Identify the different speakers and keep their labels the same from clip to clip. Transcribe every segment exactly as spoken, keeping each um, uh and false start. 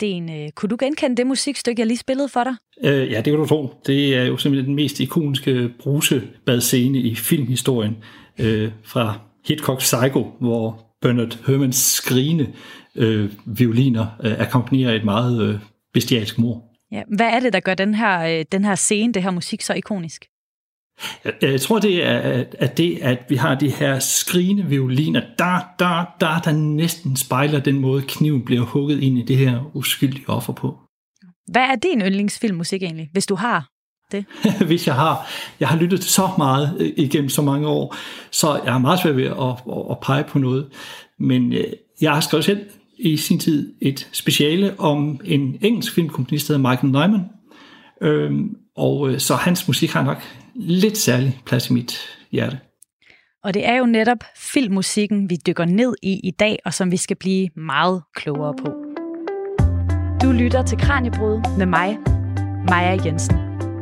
Speaker 1: Sten, øh, kunne du genkende det musikstykke, jeg lige spillede for dig?
Speaker 2: Øh, ja, det kan du tro. Det er jo simpelthen den mest ikoniske brusebadscene i filmhistorien øh, fra Hitchcocks Psycho, hvor Bernard Herrmanns skrigende øh, violiner øh, akkompagnerer et meget øh, bestialsk mord.
Speaker 1: Ja, hvad er det, der gør den her, øh, den her scene, det her musik, så ikonisk?
Speaker 2: Jeg, jeg tror, det er at det, at vi har de her skrigende violiner, der, der, der, der næsten spejler den måde, kniven bliver hugget ind i det her uskyldige offer på.
Speaker 1: Hvad er din yndlingsfilmmusik egentlig, hvis du har det?
Speaker 2: Hvis jeg har. Jeg har lyttet så meget igennem så mange år, så jeg er meget svært ved at, at, at pege på noget. Men jeg har skrevet selv i sin tid et speciale om en engelsk filmkomponist, der hedder Michael Nyman. Øhm, og så hans musik har nok lidt særlig plads i mit hjerte.
Speaker 1: Og det er jo netop filmmusikken, vi dykker ned i i dag, og som vi skal blive meget klogere på. Du lytter til Kraniebrud med mig, Maja Jensen.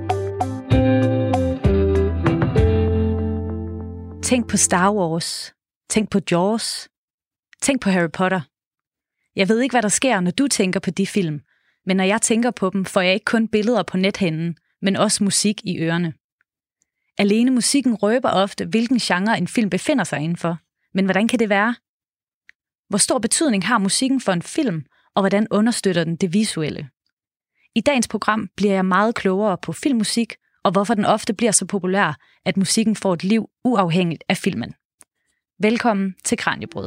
Speaker 1: Tænk på Star Wars. Tænk på Jaws. Tænk på Harry Potter. Jeg ved ikke, hvad der sker, når du tænker på de film, men når jeg tænker på dem, får jeg ikke kun billeder på nethinden, men også musik i ørerne. Alene musikken røber ofte, hvilken genre en film befinder sig indenfor. Men hvordan kan det være? Hvor stor betydning har musikken for en film, og hvordan understøtter den det visuelle? I dagens program bliver jeg meget klogere på filmmusik, og hvorfor den ofte bliver så populær, at musikken får et liv uafhængigt af filmen. Velkommen til Kraniebrud.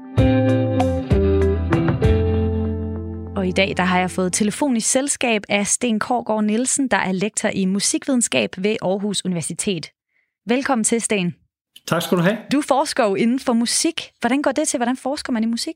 Speaker 1: Og i dag der har jeg fået telefonisk selskab af Sten Koursgaard Nielsen, der er lektor i musikvidenskab ved Aarhus Universitet. Velkommen til, Sten.
Speaker 2: Tak skal du have.
Speaker 1: Du forsker jo inden for musik. Hvordan går det til? Hvordan forsker man i musik?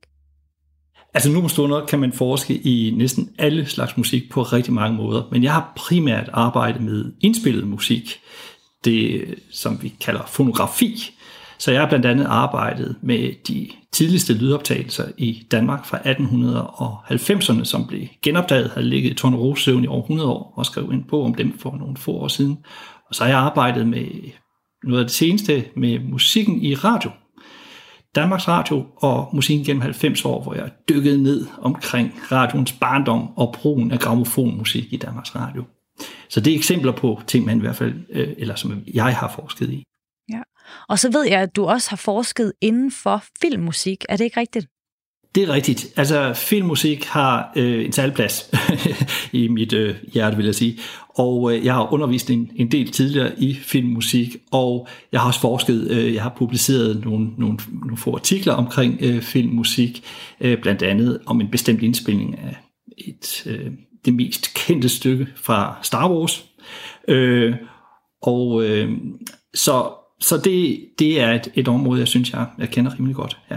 Speaker 2: Altså nu på stunder kan man forske i næsten alle slags musik på rigtig mange måder, men jeg har primært arbejdet med indspillet musik, det som vi kalder fonografi. Så jeg har blandt andet arbejdet med de tidligste lydoptagelser i Danmark fra atten halvfemserne, som blev genopdaget, havde ligget i Tornerosesøvn i over hundrede år, og skrev en bog om dem for nogle få år siden. Og så har jeg arbejdet med noget af det seneste med musikken i radio. Danmarks Radio og musikken gennem halvfems år, hvor jeg dykkede ned omkring radioens barndom og brugen af grammofonmusik i Danmarks Radio. Så det er eksempler på ting, man i hvert fald, eller som jeg har forsket i.
Speaker 1: Ja. Og så ved jeg, at du også har forsket inden for filmmusik. Er det ikke rigtigt?
Speaker 2: Det er rigtigt. Altså, filmmusik har øh, en særlig plads i mit øh, hjerte, vil jeg sige. Og øh, jeg har undervist en, en del tidligere i filmmusik, og jeg har også forsket, øh, jeg har publiceret nogle, nogle, nogle få artikler omkring øh, filmmusik, øh, blandt andet om en bestemt indspilning af et, øh, det mest kendte stykke fra Star Wars. Øh, og øh, så Så det, det er et, et område, jeg synes, jeg, jeg kender rimelig godt. Ja.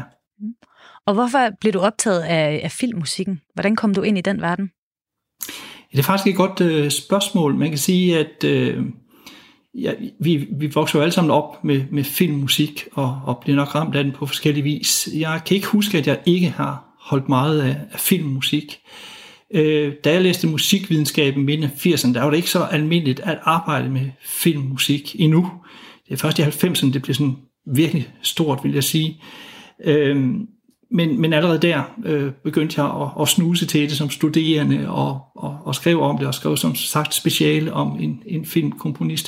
Speaker 1: Og hvorfor blev du optaget af, af filmmusikken? Hvordan kom du ind i den verden?
Speaker 2: Det er faktisk et godt øh, spørgsmål. Man kan sige, at øh, ja, vi, vi vokser jo alle sammen op med, med filmmusik, og, og bliver nok ramt af den på forskellige vis. Jeg kan ikke huske, at jeg ikke har holdt meget af, af filmmusik. Øh, da jeg læste musikvidenskab i midten af firserne, der var det ikke så almindeligt at arbejde med filmmusik endnu. Det er først i halvfemserne, det blev sådan virkelig stort, vil jeg sige. Øhm, men, men allerede der øh, begyndte jeg at, at snuse til det som studerende, og, og, og skrev om det, og skrev som sagt speciale om en, en filmkomponist.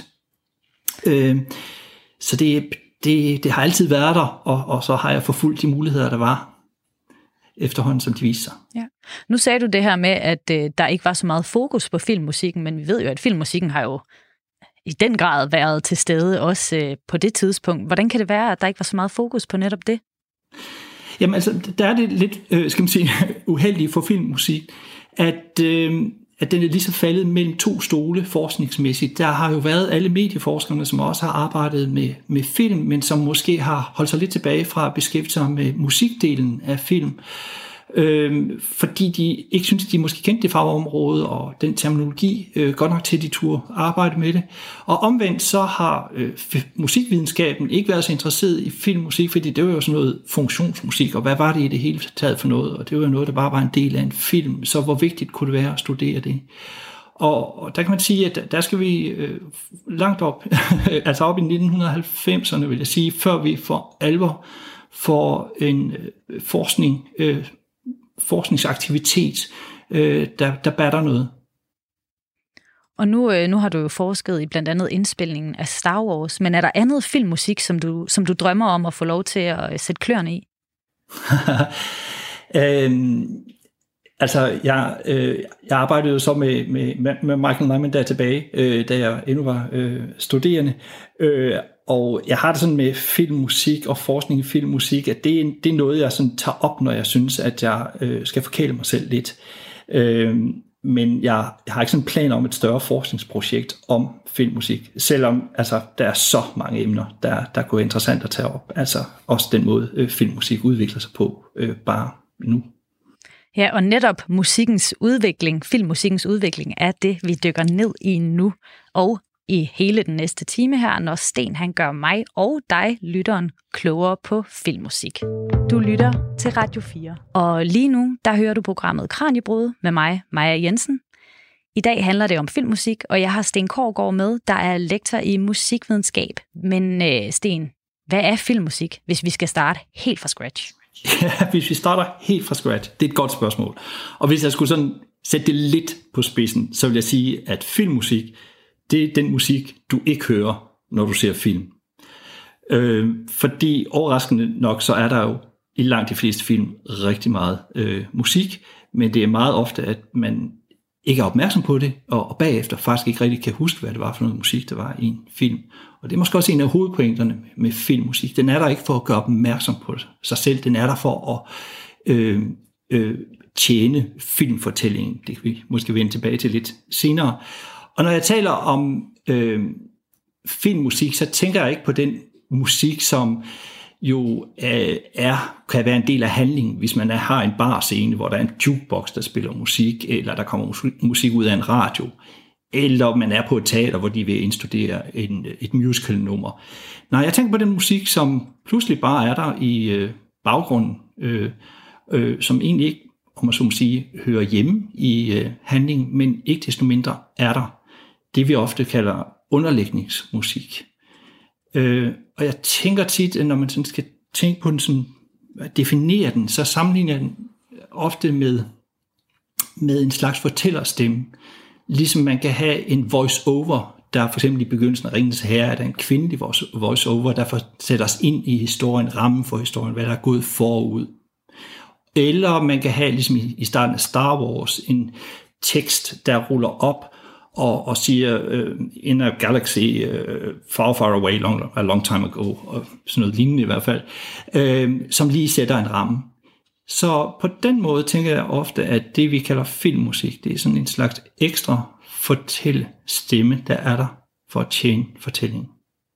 Speaker 2: Øhm, så det, det, det har altid været der, og, og så har jeg forfulgt de muligheder, der var efterhånden, som de viste sig.
Speaker 1: Ja. Nu sagde du det her med, at øh, der ikke var så meget fokus på filmmusikken, men vi ved jo, at filmmusikken har jo i den grad været til stede også øh, på det tidspunkt. Hvordan kan det være, at der ikke var så meget fokus på netop det?
Speaker 2: Jamen altså, der er det lidt, øh, skal man sige, uheldigt for filmmusik, at, øh, at den er lige så faldet mellem to stole forskningsmæssigt. Der har jo været alle medieforskerne, som også har arbejdet med, med film, men som måske har holdt sig lidt tilbage fra at beskæftige sig med musikdelen af film. Øh, fordi de ikke synes, de måske kendte det fagområde og den terminologi øh, godt nok til, de turde arbejde med det. Og omvendt så har øh, musikvidenskaben ikke været så interesseret i filmmusik, fordi det var jo sådan noget funktionsmusik, og hvad var det i det hele taget for noget? Og det var jo noget, der bare var en del af en film, så hvor vigtigt kunne det være at studere det? Og, og der kan man sige, at der skal vi øh, langt op, altså op i nitten halvfemserne, vil jeg sige, før vi for alvor får en øh, forskning, øh, forskningsaktivitet øh, der, der batter noget.
Speaker 1: Og nu, øh, nu har du jo forsket i blandt andet indspilningen af Star Wars, men er der andet filmmusik, som du, som du drømmer om at få lov til at sætte kløerne i?
Speaker 2: øhm, altså, jeg, øh, jeg arbejdede jo så med, med, med Michael Nyman der tilbage, øh, da jeg endnu var øh, studerende, øh, og jeg har det sådan med filmmusik og forskning i filmmusik, at det er, det er noget, jeg sådan tager op, når jeg synes, at jeg øh, skal forkæle mig selv lidt. Øh, Men jeg, jeg har ikke sådan en plan om et større forskningsprojekt om filmmusik, selvom altså, der er så mange emner, der, der kunne være interessant at tage op. Altså også den måde, øh, filmmusik udvikler sig på, øh, bare nu.
Speaker 1: Ja, og netop musikkens udvikling, filmmusikkens udvikling, er det, vi dykker ned i nu. Og i hele den næste time her, når Sten han gør mig og dig, lytteren, klogere på filmmusik. Du lytter til Radio fire. Og lige nu, der hører du programmet Kraniebrud med mig, Maja Jensen. I dag handler det om filmmusik, og jeg har Sten Kårgaard med, der er lektor i musikvidenskab. Men øh, Sten, hvad er filmmusik, hvis vi skal starte helt fra scratch?
Speaker 2: Ja, hvis vi starter helt fra scratch, det er et godt spørgsmål. Og hvis jeg skulle sådan sætte det lidt på spidsen, så vil jeg sige, at filmmusik, det er den musik, du ikke hører, når du ser film. Øh, fordi overraskende nok, så er der jo i langt de fleste film rigtig meget øh, musik, men det er meget ofte, at man ikke er opmærksom på det, og, og bagefter faktisk ikke rigtig kan huske, hvad det var for noget musik, der var i en film. Og det er måske også en af hovedpointerne med, med filmmusik. Den er der ikke for at gøre opmærksom på sig selv, den er der for at øh, øh, tjene filmfortællingen. Det kan vi måske vende tilbage til lidt senere. Og når jeg taler om øh, filmmusik, så tænker jeg ikke på den musik, som jo øh, er, kan være en del af handlingen, hvis man er, har en barscene, hvor der er en jukebox, der spiller musik, eller der kommer musik ud af en radio, eller man er på et teater, hvor de vil indstudere en, et musical-nummer. Nej, jeg tænker på den musik, som pludselig bare er der i øh, baggrunden, øh, øh, som egentlig ikke, om man så må sige, hører hjemme i øh, handlingen, men ikke desto mindre er der det, vi ofte kalder underlægningsmusik. Øh, og jeg tænker tit, når man sådan skal tænke på den, sådan, definere den, så sammenligner jeg den ofte med, med en slags fortællerstemme. Ligesom man kan have en voice-over, der for eksempel i begyndelsen af Ringenes Herre, er der en kvindelig voice-over, der sætter os ind i historien, rammen for historien, hvad der er gået forud. Eller man kan have, ligesom i starten af Star Wars, en tekst, der ruller op og, og siger, uh, in a galaxy uh, far, far away, long, a long time ago, og sådan noget lignende i hvert fald, uh, som lige sætter en ramme. Så på den måde tænker jeg ofte, at det vi kalder filmmusik, det er sådan en slags ekstra fortællestemme, der er der for at tjene fortællingen.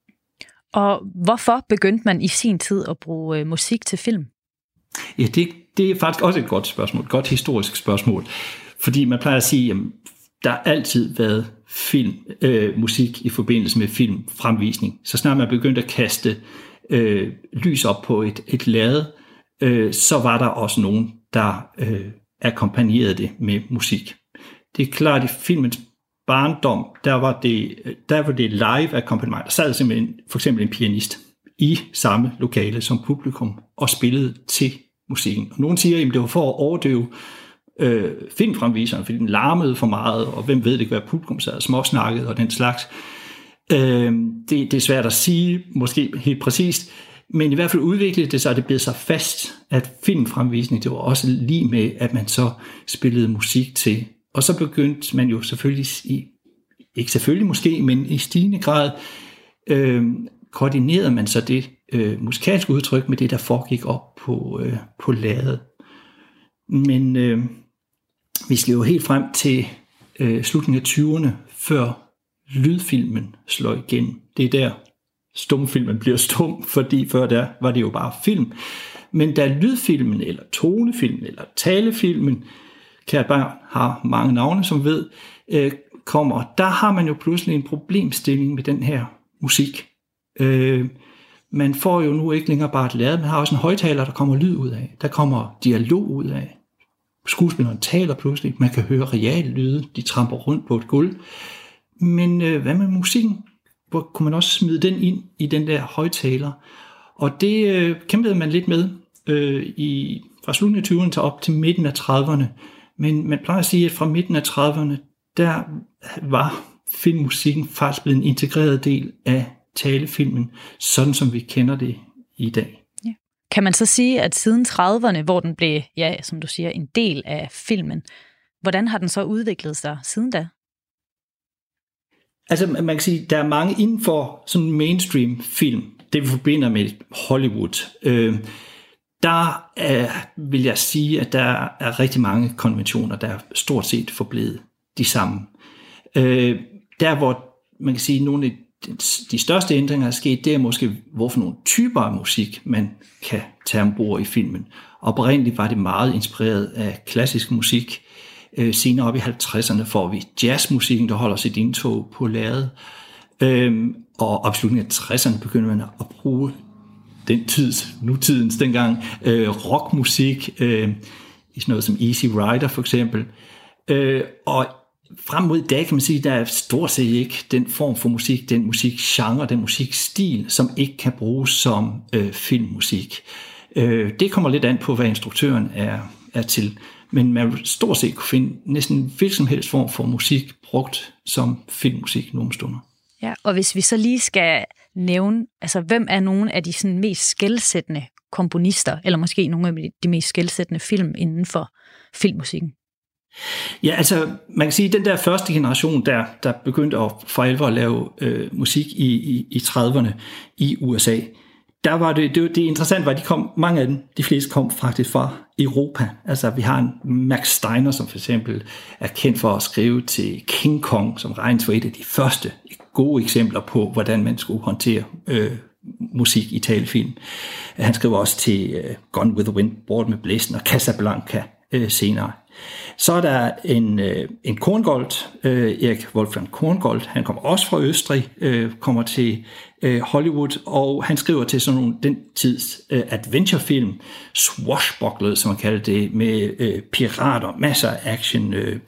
Speaker 1: Og hvorfor begyndte man i sin tid at bruge musik til film?
Speaker 2: Ja, det, det er faktisk også et godt spørgsmål, et godt historisk spørgsmål. Fordi man plejer at sige, at der har altid været film, øh, musik i forbindelse med filmfremvisning. Så snart man begyndte at kaste øh, lys op på et, et lærred, øh, så var der også nogen, der øh, akkompagnerede det med musik. Det er klart, at i filmens barndom, der var det, der var det live akkompagnement. Der sad simpelthen for eksempel en pianist i samme lokale som publikum og spillede til musikken. Og nogen siger, at det var for at overdøve øh, filmfremviseren, fordi den larmede for meget, og hvem ved det ikke, hvad publikum sad og småsnakkede og den slags. Øh, det, det er svært at sige, måske helt præcist, men i hvert fald udviklede det sig, at det blev så fast, at filmfremvisning, det var også lige med, at man så spillede musik til. Og så begyndte man jo selvfølgelig, i, ikke selvfølgelig måske, men i stigende grad, øh, koordinerede man så det øh, musikalske udtryk med det, der foregik op på, øh, på lærredet. Men øh, vi skal jo helt frem til øh, slutningen af tyverne, før lydfilmen slår igen. Det er der stumfilmen bliver stum, fordi før der var det jo bare film. Men da lydfilmen, eller tonefilmen, eller talefilmen, kære barn har mange navne, som ved, øh, kommer, der har man jo pludselig en problemstilling med den her musik. Øh, man får jo nu ikke længere bare et lærred, man har også en højtaler, der kommer lyd ud af. Der kommer dialog ud af. Skuespilleren taler pludselig, man kan høre real lyde, de tramper rundt på et gulv. Men øh, hvad med musikken? Hvor kunne man også smide den ind i den der højtaler? Og det øh, kæmpede man lidt med øh, i, fra slutningen af tyverne til op til midten af trediverne, Men man plejer at sige, at fra midten af trediverne, der var filmmusikken faktisk blevet en integreret del af talefilmen, sådan som vi kender det i dag.
Speaker 1: Ja. Kan man så sige, at siden trediverne, hvor den blev, ja, som du siger, en del af filmen, hvordan har den så udviklet sig siden da?
Speaker 2: Altså man kan sige, der er mange inden for sådan mainstream film, det vi forbinder med Hollywood. Øh, der er, vil jeg sige, at der er rigtig mange konventioner, der er stort set forblevet de samme. Øh, der hvor man kan sige, nogle af de største ændringer er sket, det er måske, hvorfor nogle typer af musik, man kan tage ombord i filmen. Oprindeligt var det meget inspireret af klassisk musik. Øh, senere op i halvtredserne får vi jazzmusikken, der holder sit indtog på lærredet. Øh, og op i slutningen af tresserne begynder man at bruge den tids, nutidens dengang, øh, rockmusik, øh, i sådan noget som Easy Rider for eksempel. Øh, og frem mod i dag kan man sige, at der er stort set ikke den form for musik, den musikgenre, den musikstil, som ikke kan bruges som øh, filmmusik. Øh, det kommer lidt an på, hvad instruktøren er, er til. Men man vil stort set kunne finde næsten hvilken som helst form for musik brugt som filmmusik nogle stunder.
Speaker 1: Ja, og hvis vi så lige skal nævne, altså hvem er nogle af de sådan mest skelsættende komponister, eller måske nogle af de mest skelsættende film inden for filmmusikken?
Speaker 2: Ja, altså man kan sige, at den der første generation, der, der begyndte at for alvor at lave øh, musik i, i, i trediverne i U S A, der var det, det, det interessante var, at de kom, mange af dem, de fleste kom faktisk fra Europa. Altså vi har en Max Steiner, som for eksempel er kendt for at skrive til King Kong, som regnes for et af de første gode eksempler på, hvordan man skulle håndtere øh, musik i talefilm. Han skrev også til øh, Gone with the Wind, Bordet med blæsten og Casablanca øh, senere. Så er der en, øh, en Korngold, øh, Erik Wolfgang Korngold, han kommer også fra Østrig, øh, kommer til øh, Hollywood, og han skriver til sådan nogle den tids øh, adventurefilm, swashbucklet, som man kalder det, med øh, pirater, masser af action, øh,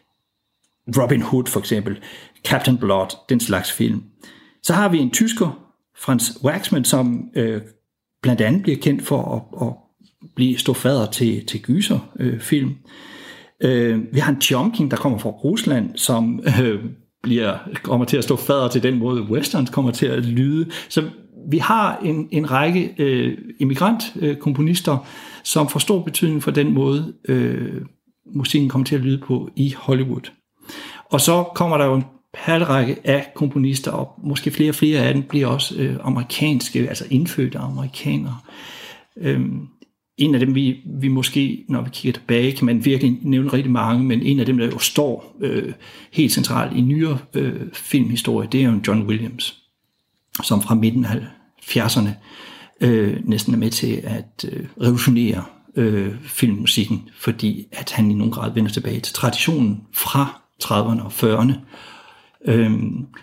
Speaker 2: Robin Hood for eksempel, Captain Blood, den slags film. Så har vi en tysker, Franz Waxman, som øh, blandt andet bliver kendt for at, at blive stå fader til, til gyserfilm. Øh, Øh, vi har en Tjomkin, der kommer fra Rusland, som øh, bliver, kommer til at stå fader til den måde, westerns kommer til at lyde. Så vi har en, en række øh, immigrantkomponister, øh, som får stor betydning for den måde, øh, musikken kommer til at lyde på i Hollywood. Og så kommer der jo en perlerække af komponister, og måske flere og flere af dem bliver også øh, amerikanske, altså indfødte amerikanere. Øh, En af dem, vi, vi måske, når vi kigger tilbage, kan man virkelig nævne rigtig mange, men en af dem, der jo står øh, helt centralt i nyere øh, filmhistorie, det er jo John Williams, som fra midten af halvfjerdserne øh, næsten er med til at øh, revolutionere øh, filmmusikken, fordi at han i nogen grad vender tilbage til traditionen fra trediverne og fyrrerne. Øh,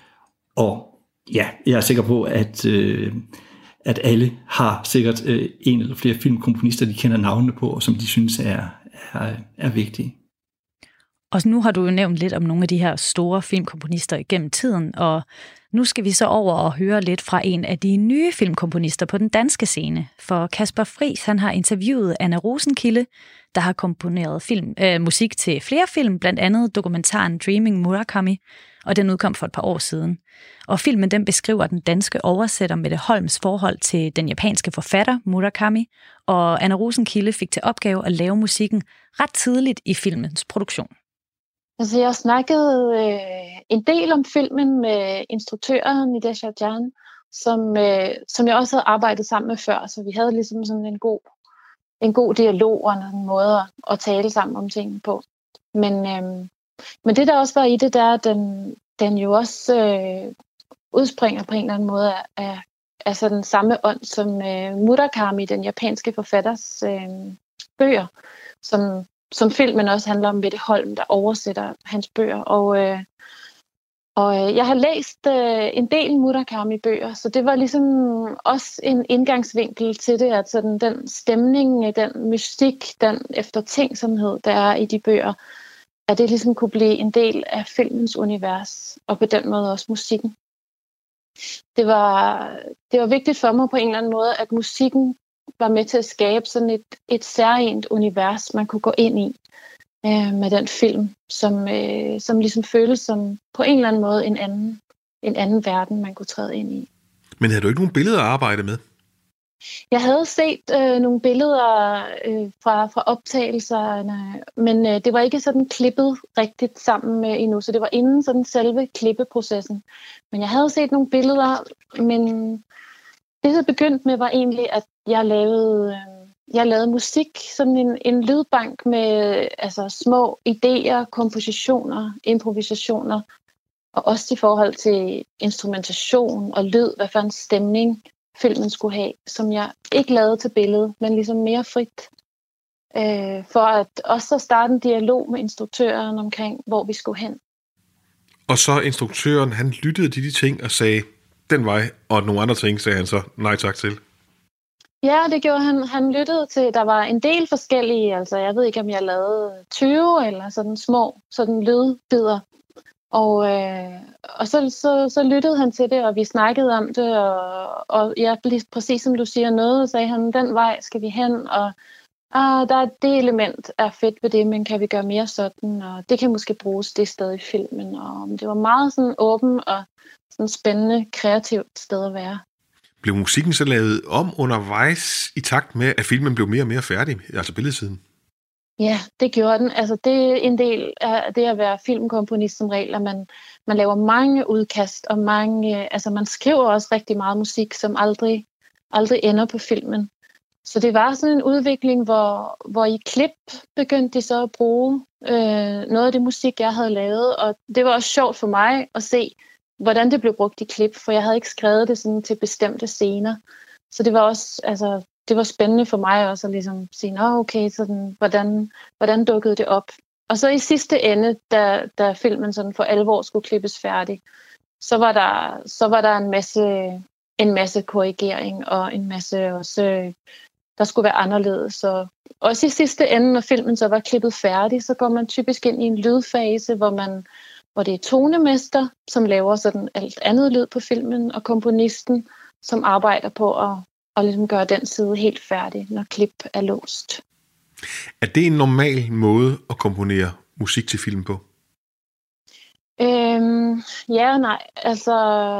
Speaker 2: og ja, jeg er sikker på, at øh, at alle har sikkert øh, en eller flere filmkomponister, de kender navnene på, og som de synes er, er, er vigtige.
Speaker 1: Og nu har du jo nævnt lidt om nogle af de her store filmkomponister igennem tiden, og nu skal vi så over og høre lidt fra en af de nye filmkomponister på den danske scene. For Kasper Friis, han har interviewet Anna Rosenkilde, der har komponeret film, øh, musik til flere film, blandt andet dokumentaren Dreaming Murakami, og den udkom for et par år siden. Og filmen den beskriver den danske oversætter Mette Holms forhold til den japanske forfatter Murakami, og Anna Rosenkilde fik til opgave at lave musikken ret tidligt i filmens produktion.
Speaker 3: Altså, jeg snakkede øh, en del om filmen med instruktøren Nideh Shahdjan, som, øh, som jeg også havde arbejdet sammen med før, så vi havde ligesom sådan en god, en god dialog og en måde at tale sammen om tingene på. Men, øh, men det, der også var i det, der er, at den, den jo også øh, udspringer på en eller anden måde af, af, af sådan den samme ånd som øh, Murakami, den japanske forfatters øh, bøger, som som filmen også handler om Mette Holm, der oversætter hans bøger. Og, øh, og jeg har læst øh, en del Murakami-bøger, så det var ligesom også en indgangsvinkel til det, at sådan den stemning, den mystik, den eftertænksomhed, der er i de bøger, at det ligesom kunne blive en del af filmens univers, og på den måde også musikken. Det var, det var vigtigt for mig på en eller anden måde, at musikken var med til at skabe sådan et, et særligt univers, man kunne gå ind i. øh, med den film, som, øh, som ligesom føles som på en eller anden måde en anden, en anden verden, man kunne træde ind i.
Speaker 4: Men havde du ikke nogen billeder at arbejde med?
Speaker 3: Jeg havde set øh, nogle billeder øh, fra, fra optagelserne, men øh, det var ikke sådan klippet rigtigt sammen med endnu, så det var inden sådan selve klippeprocessen. Men jeg havde set nogle billeder, men det, der begyndte med, var egentlig, at jeg lavede, øh, jeg lavede musik, sådan en, en lydbank med altså, små idéer, kompositioner, improvisationer, og også i forhold til instrumentation og lyd, hvad for en stemning filmen skulle have, som jeg ikke lavede til billedet, men ligesom mere frit. Øh, for at også starte en dialog med instruktøren omkring, hvor vi skulle hen.
Speaker 4: Og så instruktøren, han lyttede til de ting og sagde, den vej, og nogle andre ting sagde han så nej tak til.
Speaker 3: Ja, det gjorde han. Han lyttede til, der var en del forskellige, altså jeg ved ikke, om jeg lavede tyve eller sådan små sådan lydbidder. Og, øh, og så, så, så lyttede han til det, og vi snakkede om det, og, og ja, præcis som du siger noget, sagde han, den vej skal vi hen, og ah, der er det element er fedt ved det, men kan vi gøre mere sådan, og det kan måske bruges det sted i filmen, og det var meget sådan åben og sådan spændende, kreativt sted at være.
Speaker 4: Blev musikken så lavet om undervejs i takt med, at filmen blev mere og mere færdig, altså billedsiden?
Speaker 3: Ja, det gjorde den. Altså, det er en del af det at være filmkomponist som regel, at man, man laver mange udkast, og mange, altså man skriver også rigtig meget musik, som aldrig, aldrig ender på filmen. Så det var sådan en udvikling, hvor, hvor i klip begyndte de så at bruge øh, noget af det musik, jeg havde lavet, og det var også sjovt for mig at se, hvordan det blev brugt i klip, for jeg havde ikke skrevet det sådan til bestemte scener. Så det var også, altså, det var spændende for mig også at ligesom sige, nå okay, sådan, hvordan, hvordan dukkede det op? Og så i sidste ende, da, da filmen sådan for alvor skulle klippes færdig, så var der, så var der en masse, en masse korrigering og en masse også, der skulle være anderledes. Så også i sidste ende, når filmen så var klippet færdig, så går man typisk ind i en lydfase, hvor man hvor det er tonemester, som laver sådan alt andet lyd på filmen, og komponisten, som arbejder på at, at ligesom gøre den side helt færdig, når klip er låst.
Speaker 4: Er det en normal måde at komponere musik til film på?
Speaker 3: Øhm, ja og nej. Altså,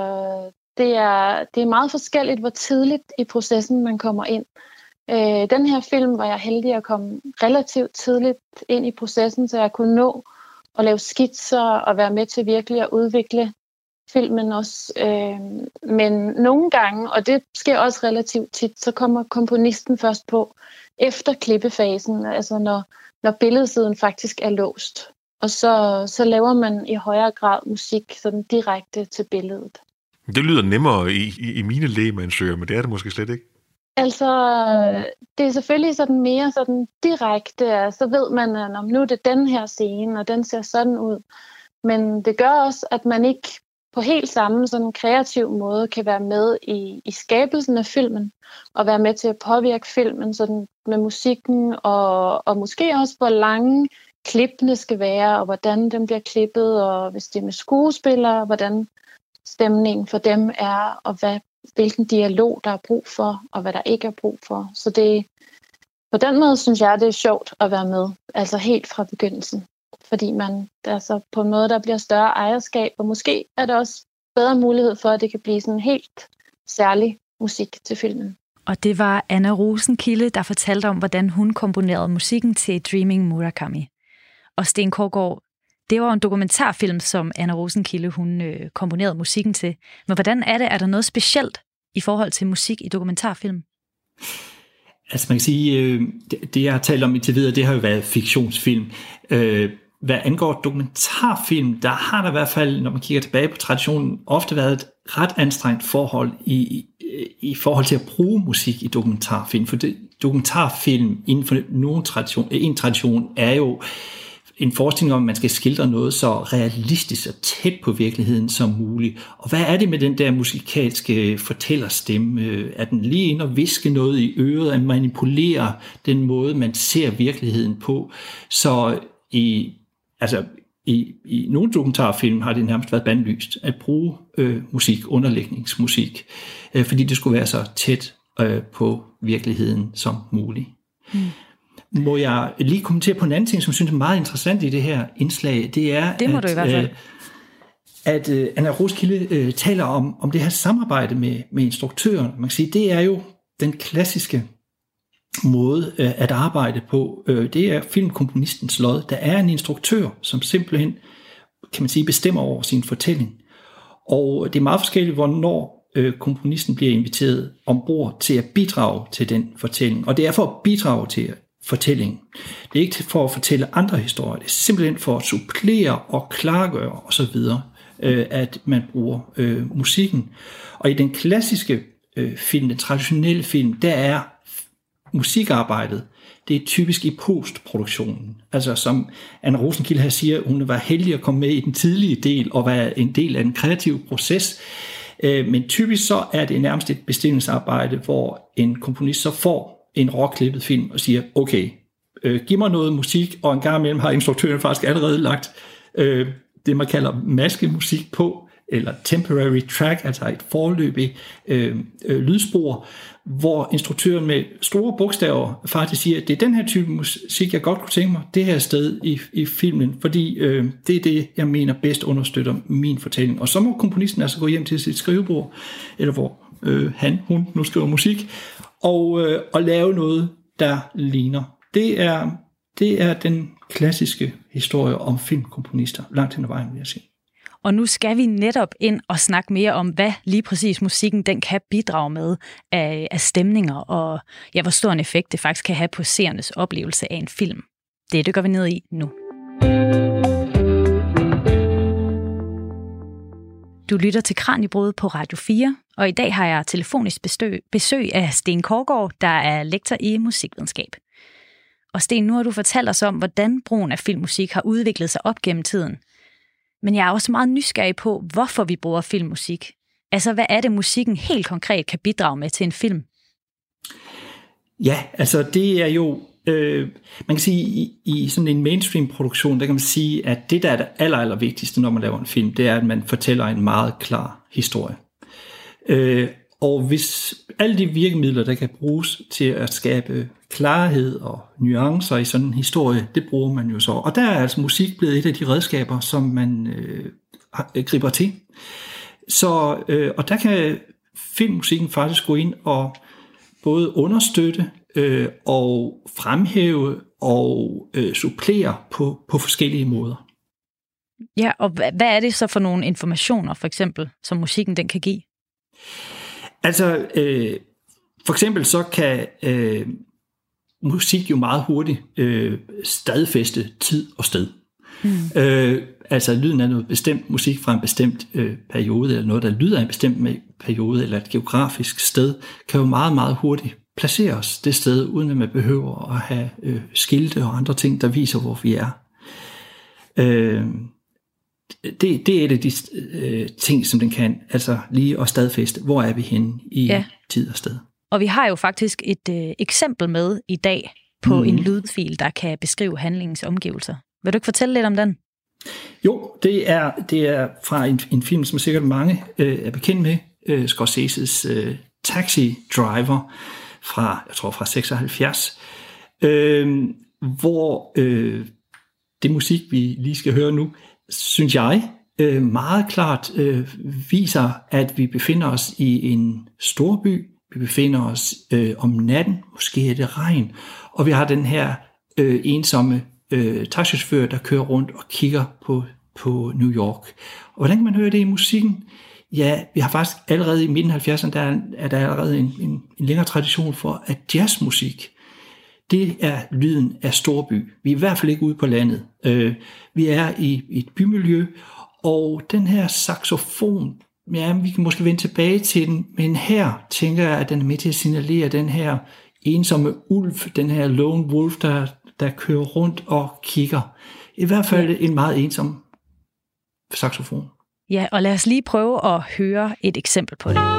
Speaker 3: det er, det er meget forskelligt, hvor tidligt i processen man kommer ind. Øh, den her film var jeg heldig at komme relativt tidligt ind i processen, så jeg kunne nå at lave skitser og være med til virkelig at udvikle filmen også. Øh, men nogle gange, og det sker også relativt tit, så kommer komponisten først på efter klippefasen, altså når, når billedsiden faktisk er låst. Og så, så laver man i højere grad musik sådan direkte til billedet.
Speaker 4: Det lyder nemmere i, i, i mine lægmandsører, men det er det måske slet ikke.
Speaker 3: Altså, det er selvfølgelig sådan mere sådan direkte, så ved man, at nu er det den her scene, og den ser sådan ud. Men det gør også, at man ikke på helt samme sådan kreativ måde kan være med i, i skabelsen af filmen, og være med til at påvirke filmen sådan med musikken, og, og måske også, hvor lange klippene skal være, og hvordan dem bliver klippet, og hvis det er med skuespillere, hvordan stemningen for dem er, og hvad hvilken dialog, der er brug for, og hvad der ikke er brug for. Så det, på den måde synes jeg, det er sjovt at være med, altså helt fra begyndelsen. Fordi man der så på en måde, der bliver større ejerskab, og måske er der også bedre mulighed for, at det kan blive sådan helt særlig musik til filmen.
Speaker 1: Og det var Anna Rosenkilde, der fortalte om, hvordan hun komponerede musikken til Dreaming Murakami. Og Sten Kaaregård, det var en dokumentarfilm, som Anna Rosenkilde hun øh, komponerede musikken til. Men hvordan er det? Er der noget specielt i forhold til musik i dokumentarfilm?
Speaker 2: Altså man kan sige, øh, det, det jeg har talt om indtil videre, det har jo været fiktionsfilm. Øh, hvad angår dokumentarfilm, der har der i hvert fald, når man kigger tilbage på traditionen, ofte været et ret anstrengt forhold i, i, i forhold til at bruge musik i dokumentarfilm. For det, dokumentarfilm inden for nogen tradition, en tradition er jo en forestilling om, at man skal skildre noget så realistisk og tæt på virkeligheden som muligt. Og hvad er det med den der musikalske fortællerstemme? Er den lige inde og viske noget i øret, at manipulere den måde, man ser virkeligheden på? Så i, altså, i, i nogle dokumentarfilm har det nærmest været bandlyst at bruge øh, musik, underlægningsmusik, øh, fordi det skulle være så tæt øh, på virkeligheden som muligt. Mm. Må jeg lige kommentere på en anden ting, som jeg synes er meget interessant i det her indslag? Det er,
Speaker 1: det må
Speaker 2: at,
Speaker 1: du i hvert fald.
Speaker 2: Øh, at øh, Anna Roskilde øh, taler om, om det her samarbejde med, med instruktøren. Man kan sige, det er jo den klassiske måde øh, at arbejde på. Øh, det er filmkomponistens lod. Der er en instruktør, som simpelthen, kan man sige, bestemmer over sin fortælling. Og det er meget forskelligt, hvornår øh, komponisten bliver inviteret ombord til at bidrage til den fortælling. Og det er for at bidrage til fortællingen. Det er ikke for at fortælle andre historier. Det er simpelthen for at supplere og klargøre osv., øh, at man bruger øh, musikken. Og i den klassiske øh, film, den traditionelle film, der er musikarbejdet, det er typisk i postproduktionen. Altså som Anna Rosenkilde her siger, hun var heldig at komme med i den tidlige del og være en del af den kreative proces. Men typisk så er det nærmest et bestillingsarbejde, hvor en komponist så får en råklippet film og siger, okay, giv mig noget musik, og en gang imellem har instruktøren faktisk allerede lagt det, man kalder maskemusik på, eller temporary track, altså et foreløbigt øh, øh, lydspor, hvor instruktøren med store bogstaver faktisk siger, at det er den her type musik, jeg godt kunne tænke mig, det her sted i, i filmen, fordi øh, det er det, jeg mener bedst understøtter min fortælling. Og så må komponisten altså gå hjem til sit skrivebord, eller hvor øh, han, hun nu skriver musik, og, øh, og lave noget, der ligner. Det er, det er den klassiske historie om filmkomponister, langt hen ad vejen, vil jeg sige.
Speaker 1: Og nu skal vi netop ind og snakke mere om, hvad lige præcis musikken den kan bidrage med af, af stemninger, og ja, hvor stor en effekt det faktisk kan have på seernes oplevelse af en film. Det dykker vi ned i nu. Du lytter til Kraniebrud på Radio fire, og i dag har jeg telefonisk besøg, besøg af Sten Korsgaard, der er lektor i musikvidenskab. Og Sten, nu har du fortalt os om, hvordan brugen af filmmusik har udviklet sig op gennem tiden. Men jeg er også meget nysgerrig på, hvorfor vi bruger filmmusik. Altså, hvad er det, musikken helt konkret kan bidrage med til en film?
Speaker 2: Ja, altså det er jo, øh, man kan sige, i, i sådan en mainstream-produktion, der kan man sige, at det, der er det aller, aller vigtigste, når man laver en film, det er, at man fortæller en meget klar historie. Øh, og hvis alle de virkemidler, der kan bruges til at skabe klarhed og nuancer i sådan en historie, det bruger man jo så. Og der er altså musik blevet et af de redskaber, som man øh, griber til. Så, øh, og der kan filmmusikken faktisk gå ind og både understøtte øh, og fremhæve og øh, supplere på, på forskellige måder.
Speaker 1: Ja, og hvad er det så for nogle informationer, for eksempel, som musikken den kan give?
Speaker 2: Altså, øh, for eksempel så kan øh, musik jo meget hurtigt øh, stadfæste tid og sted. Mm. Øh, altså lyden af noget bestemt musik fra en bestemt øh, periode, eller noget, der lyder af en bestemt periode, eller et geografisk sted, kan jo meget, meget hurtigt placere os det sted, uden at man behøver at have øh, skilte og andre ting, der viser, hvor vi er. Øh, Det, det er et af de øh, ting, som den kan, altså lige at stadfæste, hvor er vi henne i ja. tid og sted.
Speaker 1: Og vi har jo faktisk et øh, eksempel med i dag på mm. en lydfil, der kan beskrive handlingens omgivelser. Vil du ikke fortælle lidt om den?
Speaker 2: Jo, det er, det er fra en, en film, som sikkert mange øh, er bekendt med, øh, Scorseses øh, Taxi Driver fra, jeg tror fra seksoghalvfjerds, øh, hvor øh, det musik, vi lige skal høre nu, synes jeg, øh, meget klart øh, viser, at vi befinder os i en storby. Vi befinder os øh, om natten, måske er det regn, og vi har den her øh, ensomme øh, taxichauffør, der kører rundt og kigger på, på New York. Og hvordan kan man høre det i musikken? Ja, vi har faktisk allerede i midten af halvfjerdserne, der er, er der allerede en, en, en længere tradition for, at jazzmusik, det er lyden af storby. Vi er i hvert fald ikke ude på landet. Øh, vi er i, i et bymiljø, og den her saxofon, ja, vi kan måske vende tilbage til den, men her tænker jeg, at den er med til at signalere den her ensomme ulv, den her lone wolf, der, der kører rundt og kigger. I hvert fald en meget ensom saxofon.
Speaker 1: Ja, og lad os lige prøve at høre et eksempel på det.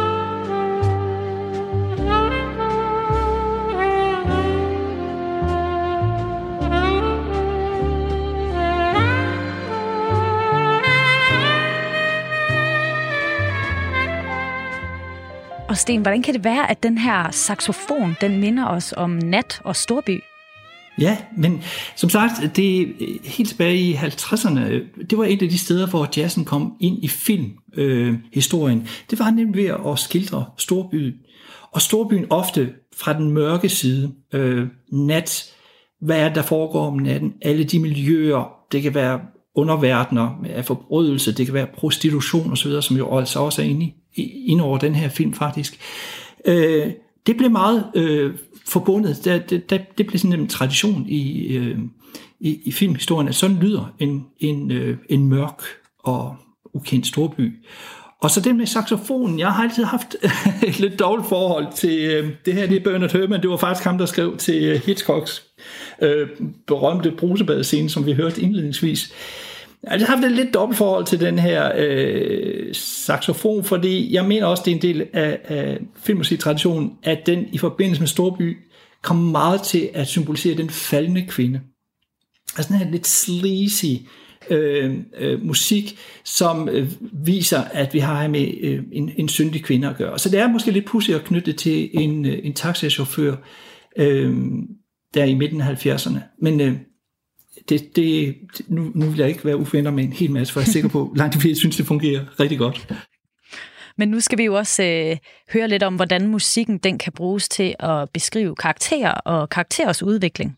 Speaker 1: Og Sten, hvordan kan det være, at den her saxofon, den minder os om nat og storby?
Speaker 2: Ja, men som sagt, det helt tilbage i halvtredserne, det var et af de steder, hvor jazzen kom ind i filmhistorien. Øh, det var nemlig ved at skildre storbyen. Og storbyen ofte fra den mørke side, øh, nat, hvad er det, der foregår om natten, alle de miljøer, det kan være underverdener af forbrydelse, det kan være prostitution osv., som jo altså også er inde, i, inde over den her film faktisk. Øh, det blev meget øh, forbundet, det, det, det blev sådan en tradition i, øh, i, i filmhistorien, at sådan lyder en, en, øh, en mørk og ukendt storby. Og så det med saxofonen, jeg har altid haft et lidt dårligt forhold til øh, det her, det er Bernard Herrmann, det var faktisk ham, der skrev til Hitchcocks øh, berømte brusebadscene, som vi hørte indledningsvis. Jeg har haft et lidt dobbelt forhold til den her øh, saxofon, fordi jeg mener også, det er en del af, af filmmusiktraditionen, at den i forbindelse med storby kommer meget til at symbolisere den faldende kvinde. Altså den her lidt sleazy øh, øh, musik, som øh, viser, at vi har med øh, en, en syndig kvinde at gøre. Så det er måske lidt pudsigt at knytte til en, øh, en taxachauffør øh, der i midten af halvfjerdserne. Men øh, det, det, nu, nu vil jeg ikke være uvenner med en hel masse, for jeg er sikker på, langt de fleste synes, det fungerer rigtig godt.
Speaker 1: Men nu skal vi jo også øh, høre lidt om, hvordan musikken den kan bruges til at beskrive karakterer og karakterers udvikling.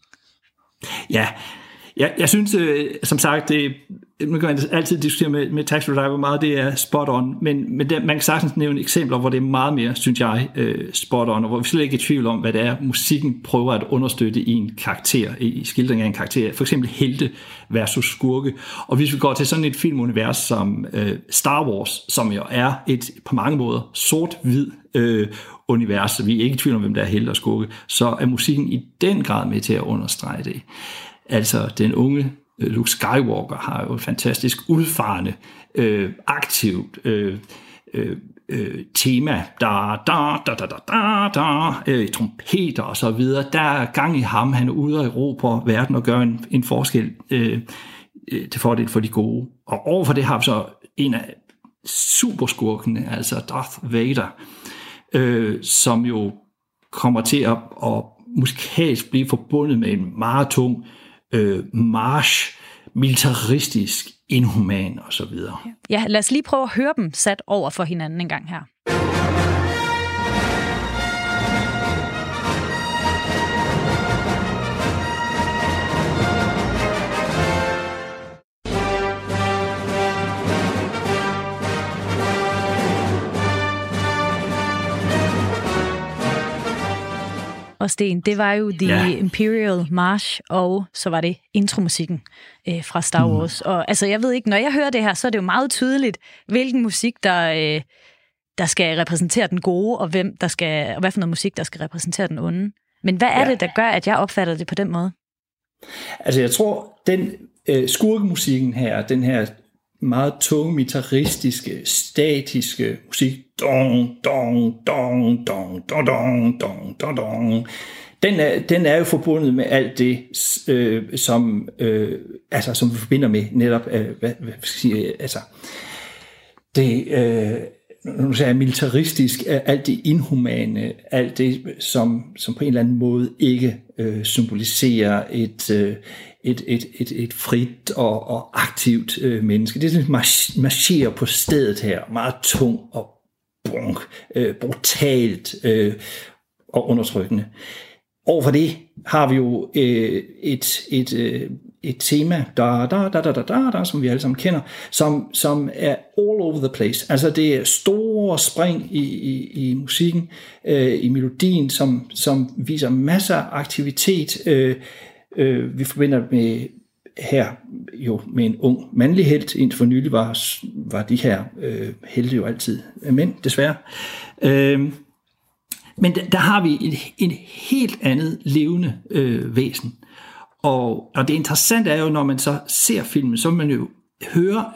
Speaker 2: Ja, jeg, jeg synes, øh, som sagt, det, nu kan man altid diskutere med, med Taxi Driver, hvor meget det er spot on, men, men det, man kan sagtens nævne eksempler, hvor det er meget mere, synes jeg, øh, spot on, og hvor vi slet ikke er i tvivl om, hvad det er, musikken prøver at understøtte i en karakter, i skildring af en karakter, for eksempel helte versus skurke. Og hvis vi går til sådan et filmunivers som øh, Star Wars, som jo er et på mange måder sort-hvid øh, univers, vi er ikke i tvivl om, hvem der er helte og skurke, så er musikken i den grad med til at understrege det. Altså den unge Luke Skywalker har jo et fantastisk udfarende, øh, aktivt øh, øh, øh, tema, da, da, da, da, da, da, da, øh, trompeter og så videre. Der er gang i ham, han er ude og erobre verden og gør en, en forskel øh, øh, til fordel for de gode. Og overfor det har vi så en af superskurkene, altså Darth Vader, øh, som jo kommer til at, at musikalsk blive forbundet med en meget tung øh, march, militaristisk, inhuman og så videre.
Speaker 1: Ja, lad os lige prøve at høre dem sat over for hinanden en gang her. Og Sten, det var jo The yeah. Imperial March, og så var det intromusikken øh, fra Star Wars. Mm. Og altså, jeg ved ikke, når jeg hører det her, så er det jo meget tydeligt, hvilken musik, der, øh, der skal repræsentere den gode, og hvem der skal, og hvad for noget musik, der skal repræsentere den onde. Men hvad er ja. det, der gør, at jeg opfatter det på den måde?
Speaker 2: Altså, jeg tror, den øh, skurkemusikken her, den her meget tunge, militaristiske, statiske musik, dong, dong, dong, dong, dong, dong, dong, dong, dong. Den er, den er jo forbundet med alt det, øh, som, øh, altså, som vi forbinder med netop, øh, hvad, hvad skal jeg sige, altså, det, øh, nu siger jeg militaristisk, alt det inhumane, alt det, som, som på en eller anden måde ikke øh, symboliserer et, øh, et, et, et, et frit og, og aktivt øh, menneske. Det er sådan, march, marcherer på stedet her, meget tung og brunk, øh, brutalt øh, og undertrykkende. Overfor det har vi jo øh, et, et, øh, et tema, da, da, da, da, da, da, da, som vi alle sammen kender, som, som er all over the place. Altså det er store spring i, i, i musikken, øh, i melodien, som, som viser masser af aktivitet. Øh, øh, vi forbinder med her jo med en ung mandlig helt. Indtil for nylig var, var de her øh, helte jo altid mænd, desværre. Øh, Men der, der har vi et, et helt andet levende øh, væsen. Og, og det interessante er jo, når man så ser filmen, så man jo hører, at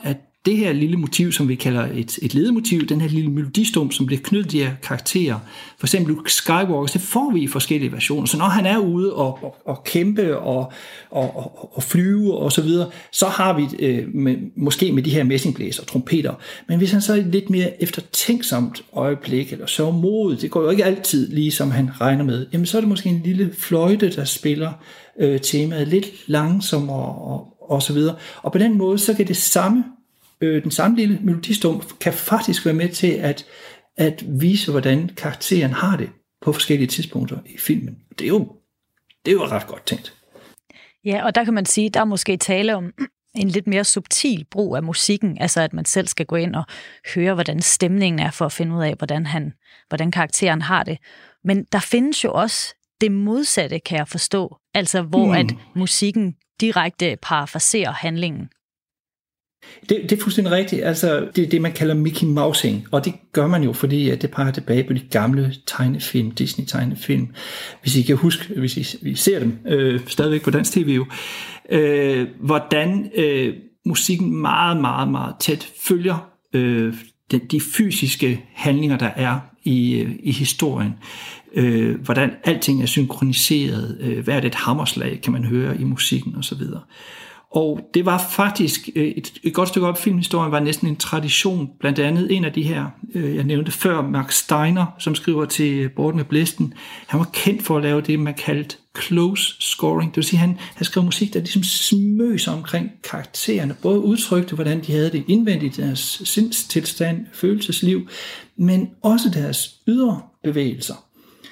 Speaker 2: det her lille motiv, som vi kalder et, et ledemotiv, den her lille melodistum, som bliver knyttet de her karakterer, for eksempel Luke Skywalker, det får vi i forskellige versioner. Så når han er ude og, og, og kæmpe og, og, og, og flyve og så videre, så har vi øh, med, måske med de her messingblæser og trompeter. Men hvis han så er et lidt mere eftertænksomt øjeblik, eller så mod, det går jo ikke altid lige som han regner med, jamen så er det måske en lille fløjte, der spiller øh, temaet lidt langsommere og, og så videre. Og på den måde, så kan det samme Øh, den samme lille melodistum kan faktisk være med til at, at vise, hvordan karakteren har det på forskellige tidspunkter i filmen. Det er jo, det er jo ret godt tænkt.
Speaker 1: Ja, og der kan man sige, der er måske tale om en lidt mere subtil brug af musikken, altså at man selv skal gå ind og høre, hvordan stemningen er, for at finde ud af, hvordan, han, hvordan karakteren har det. Men der findes jo også det modsatte, kan jeg forstå, altså hvor mm. at musikken direkte parafraserer handlingen.
Speaker 2: Det, det er fuldstændig rigtigt. Altså, det er det, man kalder Mickey Mousing, og det gør man jo, fordi at det peger tilbage på de gamle tegnefilm, Disney-tegnefilm. Hvis I kan huske, hvis I, vi ser dem øh, stadigvæk på dansk tv, jo, øh, hvordan øh, musikken meget, meget, meget tæt følger øh, de, de fysiske handlinger, der er i, øh, i historien. Øh, hvordan alting er synkroniseret, øh, hvert et hammerslag kan man høre i musikken osv. Og det var faktisk et, et godt stykke op i filmhistorien, var næsten en tradition, blandt andet en af de her, jeg nævnte før, Mark Steiner, som skriver til Bort med Blæsten. Han var kendt for at lave det, man kaldte close scoring. Det vil sige, at han havde skrevet musik, der ligesom smøg sig omkring karaktererne, både udtrykte, hvordan de havde det indvendigt, deres sindstilstand, følelsesliv, men også deres ydre bevægelser.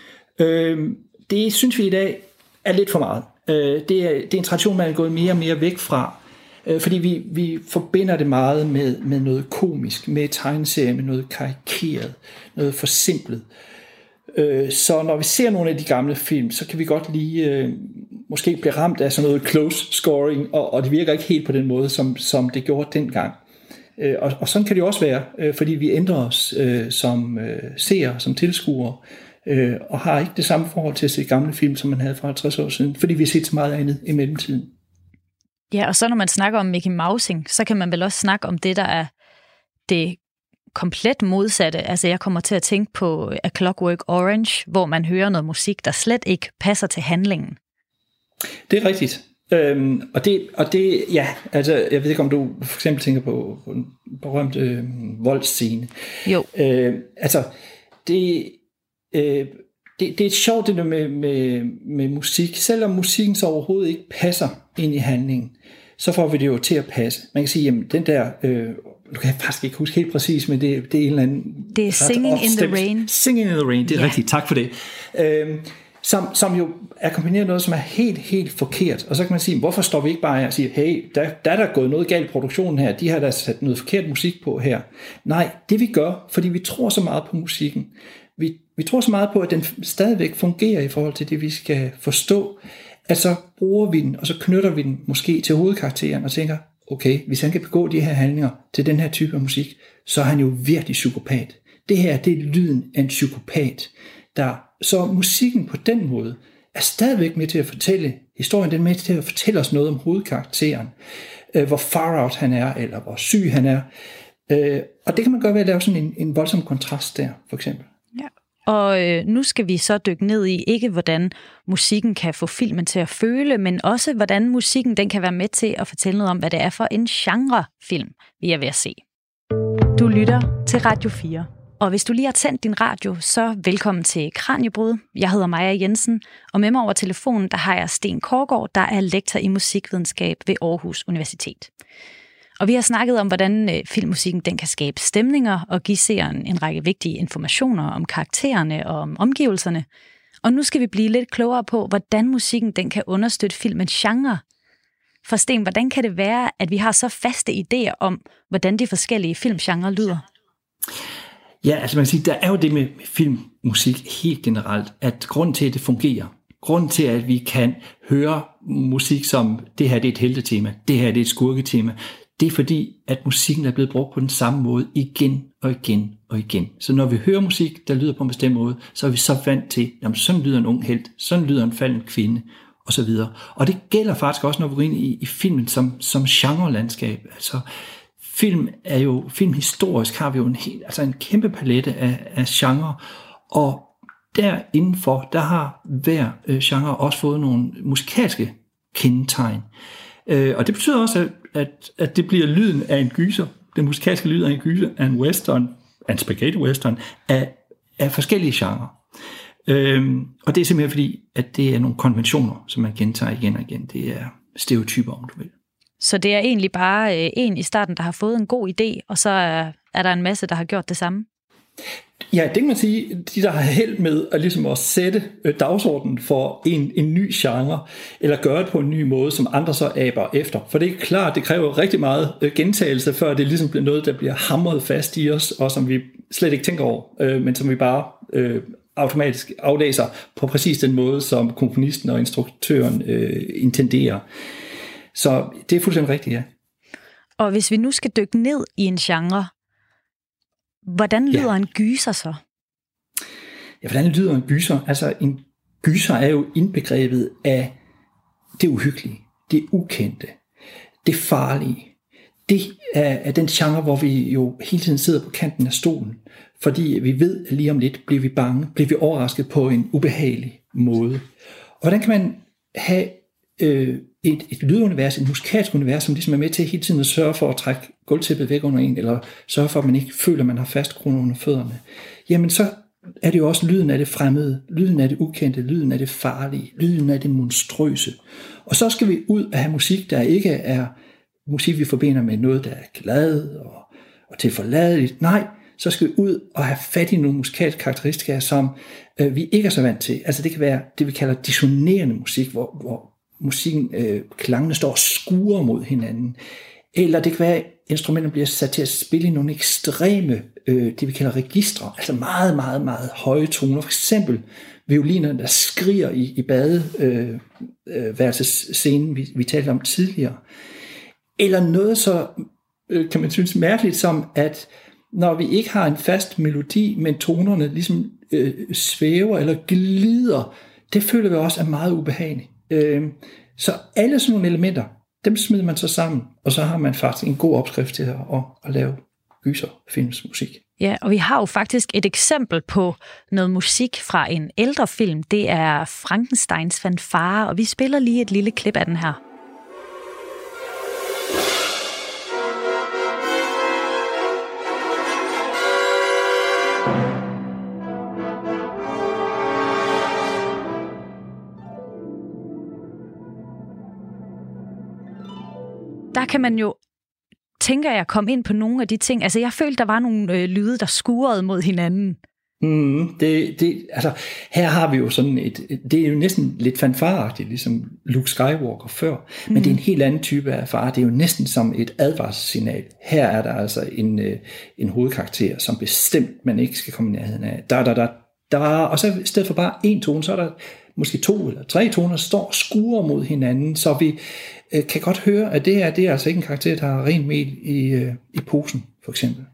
Speaker 2: Det synes vi i dag er lidt for meget. Det er, det er en tradition, man er gået mere og mere væk fra, fordi vi, vi forbinder det meget med, med noget komisk, med tegneserie, med noget karikeret, noget forsimplet. Så når vi ser nogle af de gamle film, så kan vi godt lige måske blive ramt af sådan noget close scoring, og, og det virker ikke helt på den måde, som, som det gjorde dengang. Og, og sådan kan det også være, fordi vi ændrer os som seere, som tilskuere, Øh, og har ikke det samme forhold til at se gamle film, som man havde for halvtreds år siden, fordi vi har set så meget andet i mellemtiden.
Speaker 1: Ja, og så når man snakker om Mickey Mousing, så kan man vel også snakke om det, der er det komplet modsatte. Altså jeg kommer til at tænke på A Clockwork Orange, hvor man hører noget musik, der slet ikke passer til handlingen.
Speaker 2: Det er rigtigt. Øhm, og, det, og det, ja, altså jeg ved ikke, om du for eksempel tænker på, på en berømt øh, voldsscene.
Speaker 1: Jo.
Speaker 2: Øh, altså, det... Det, det er et sjovt det der med, med, med musik. Selvom musikken så overhovedet ikke passer ind i handlingen, så får vi det jo til at passe. Man kan sige, jamen den der, øh, du kan jeg faktisk ikke huske helt præcis, men det, det er en eller anden...
Speaker 1: Det er Singing in the Rain.
Speaker 2: Singing in the Rain, det er yeah. rigtigt, tak for det. Øh, som, som jo er kombineret noget, som er helt, helt forkert. Og så kan man sige, hvorfor står vi ikke bare her og siger, hey, der, der er der gået noget galt i produktionen her, de har da sat noget forkert musik på her. Nej, det vi gør, fordi vi tror så meget på musikken, Vi, vi tror så meget på, at den stadigvæk fungerer i forhold til det, vi skal forstå, at så bruger vi den, og så knytter vi den måske til hovedkarakteren og tænker, okay, hvis han kan begå de her handlinger til den her type af musik, så er han jo virkelig psykopat. Det her, det er lyden af en psykopat. Der, så musikken på den måde er stadigvæk med til at fortælle historien, den er med til at fortælle os noget om hovedkarakteren, øh, hvor far out han er, eller hvor syg han er. Øh, og det kan man gøre ved at lave sådan en, en voldsom kontrast der, for eksempel.
Speaker 1: Ja. Og øh, nu skal vi så dykke ned i ikke, hvordan musikken kan få filmen til at føle, men også, hvordan musikken den kan være med til at fortælle noget om, hvad det er for en genrefilm, vi er ved at se. Du lytter til Radio fire. Og hvis du lige har tændt din radio, så velkommen til Kraniebrud. Jeg hedder Maja Jensen, og med mig over telefonen, der har jeg Sten Kårgaard, der er lektor i musikvidenskab ved Aarhus Universitet. Og vi har snakket om, hvordan filmmusikken den kan skabe stemninger og give seeren en række vigtige informationer om karaktererne og om omgivelserne. Og nu skal vi blive lidt klogere på, hvordan musikken den kan understøtte filmens genre. For Sten, hvordan kan det være, at vi har så faste idéer om, hvordan de forskellige filmgenrer lyder?
Speaker 2: Ja, altså man kan sige, der er jo det med filmmusik helt generelt, at grunden til, at det fungerer, grunden til, at vi kan høre musik som, det her det er et heltetema, det her det er et skurketema, det er fordi, at musikken er blevet brugt på den samme måde igen og igen og igen. Så når vi hører musik, der lyder på en bestemt måde, så er vi så vant til, jamen sådan lyder en ung helt, sådan lyder en falden kvinde, og så videre. Og det gælder faktisk også, når vi går ind i, i filmen som, som genrelandskab. Altså, film er jo, filmhistorisk har vi jo en, helt, altså en kæmpe palette af, af genre, og der indenfor, der har hver øh, genre også fået nogle musikalske kendetegn. Øh, og det betyder også, at, at, at det bliver lyden af en gyser, den musikalske lyd af en gyser, af en western, af en spaghetti western, af, af forskellige genrer. Øh, og det er simpelthen fordi, at det er nogle konventioner, som man gentager igen og igen. Det er stereotyper, om du vil.
Speaker 1: Så det er egentlig bare øh, en i starten, der har fået en god idé, og så er, er der en masse, der har gjort det samme?
Speaker 2: Ja, det kan man sige, de der har held med at, ligesom at sætte dagsordenen for en, en ny genre, eller gøre det på en ny måde, som andre så aber efter. For det er klart, det kræver rigtig meget gentagelse, før det ligesom bliver noget, der bliver hamret fast i os, og som vi slet ikke tænker over, men som vi bare øh, automatisk aflæser på præcis den måde, som komponisten og instruktøren øh, intenderer. Så det er fuldstændig rigtigt, ja.
Speaker 1: Og hvis vi nu skal dykke ned i en genre, hvordan lyder ja. en gyser så?
Speaker 2: Ja, hvordan lyder en gyser? Altså, en gyser er jo indbegrebet af det uhyggelige, det ukendte, det farlige. Det er, er den genre, hvor vi jo hele tiden sidder på kanten af stolen, fordi vi ved, at lige om lidt bliver vi bange, bliver vi overrasket på en ubehagelig måde. Og hvordan kan man have øh, et, et lydunivers, et musikalsk univers, som ligesom er med til hele tiden at sørge for at trække gulvtæppet væk under en, eller sørge for, at man ikke føler, at man har fast grund under fødderne, jamen så er det jo også lyden af det fremmede, lyden af det ukendte, lyden af det farlige, lyden af det monstrøse. Og så skal vi ud og have musik, der ikke er musik, vi forbinder med noget, der er glad og, og tilforladeligt. Nej, så skal vi ud og have fat i nogle musikalske karakteristika, som øh, vi ikke er så vant til. Altså det kan være det, vi kalder dissonerende musik, hvor, hvor musikken, øh, klangene står og skuer mod hinanden. Eller det kan være, at instrumenter bliver sat til at spille i nogle ekstreme, øh, det vi kalder registre, altså meget, meget, meget høje toner. For eksempel violinerne, der skriger i, i badeværelsesscenen, øh, vi, vi talte om tidligere. Eller noget så, øh, kan man synes, mærkeligt som, at når vi ikke har en fast melodi, men tonerne ligesom øh, svæver eller glider, det føler vi også er meget ubehageligt. Øh, så alle sådan nogle elementer, dem smider man så sammen, og så har man faktisk en god opskrift til at, at, at lave gyserfilmsmusik.
Speaker 1: Ja, og vi har jo faktisk et eksempel på noget musik fra en ældre film. Det er Frankensteins fanfare, og vi spiller lige et lille klip af den her. Der kan man jo, tænker jeg, komme ind på nogle af de ting. Altså, jeg følte, der var nogle øh, lyde, der skurrede mod hinanden.
Speaker 2: Mm, det, det, altså, her har vi jo sådan et, et det er jo næsten lidt fanfareagtigt, ligesom Luke Skywalker før, men mm. det er en helt anden type af far. Det er jo næsten som et advarselssignal. Her er der altså en, en hovedkarakter, som bestemt man ikke skal komme i nærheden af. Der, der, der, der, og så i stedet for bare en tone, så er der måske to eller tre toner, der står og skurer mod hinanden, så vi øh, kan godt høre, at det her, det er altså ikke en karakter, der har rent mel i, øh, i posen, for eksempel.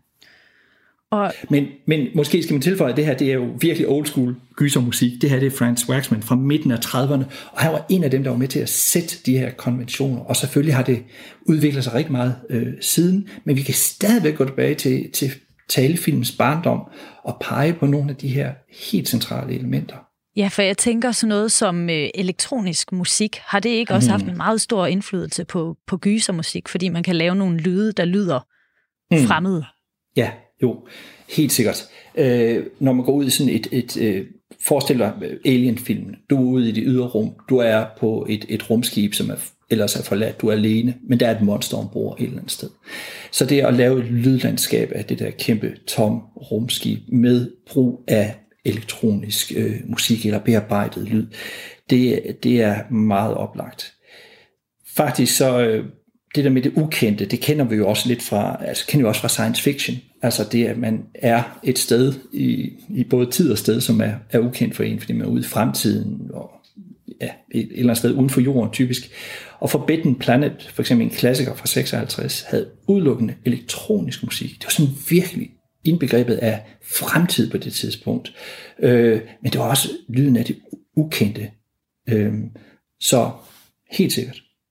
Speaker 2: Og men, men måske skal man tilføje, at det her, det er jo virkelig old school gysermusik. Det her, det er Franz Waxman fra midten af trediverne, og han var en af dem, der var med til at sætte de her konventioner, og selvfølgelig har det udviklet sig rigtig meget øh, siden, men vi kan stadigvæk gå tilbage til, til talefilmens barndom og pege på nogle af de her helt centrale elementer.
Speaker 1: Ja, for jeg tænker sådan noget som øh, elektronisk musik, har det ikke også mm. haft en meget stor indflydelse på, på gysermusik, fordi man kan lave nogle lyde, der lyder mm. fremmede?
Speaker 2: Ja, jo, helt sikkert. Øh, når man går ud i sådan et, et øh, forestil dig Alien-filmen, du er ude i det ydre rum, du er på et, et rumskib, som er, ellers er forladt, du er alene, men der er et monster ombord et eller andet sted. Så det at lave et lydlandskab af det der kæmpe tom rumskib med brug af elektronisk øh, musik eller bearbejdet lyd, det, det er meget oplagt. Faktisk så øh, det der med det ukendte, det kender vi jo også lidt fra, altså kender vi også fra science fiction, altså det at man er et sted i, i både tid og sted, som er, er ukendt for en, fordi man er ude i fremtiden og ja, et, et eller andet sted uden for jorden typisk. Og Forbidden Planet, for eksempel en klassiker fra seksoghalvtreds, havde udelukkende elektronisk musik. Det var sådan virkelig indbegrebet af fremtid på det tidspunkt. Øh, men det var også lyden af det ukendte. Øh, så helt sikkert.
Speaker 1: Ja,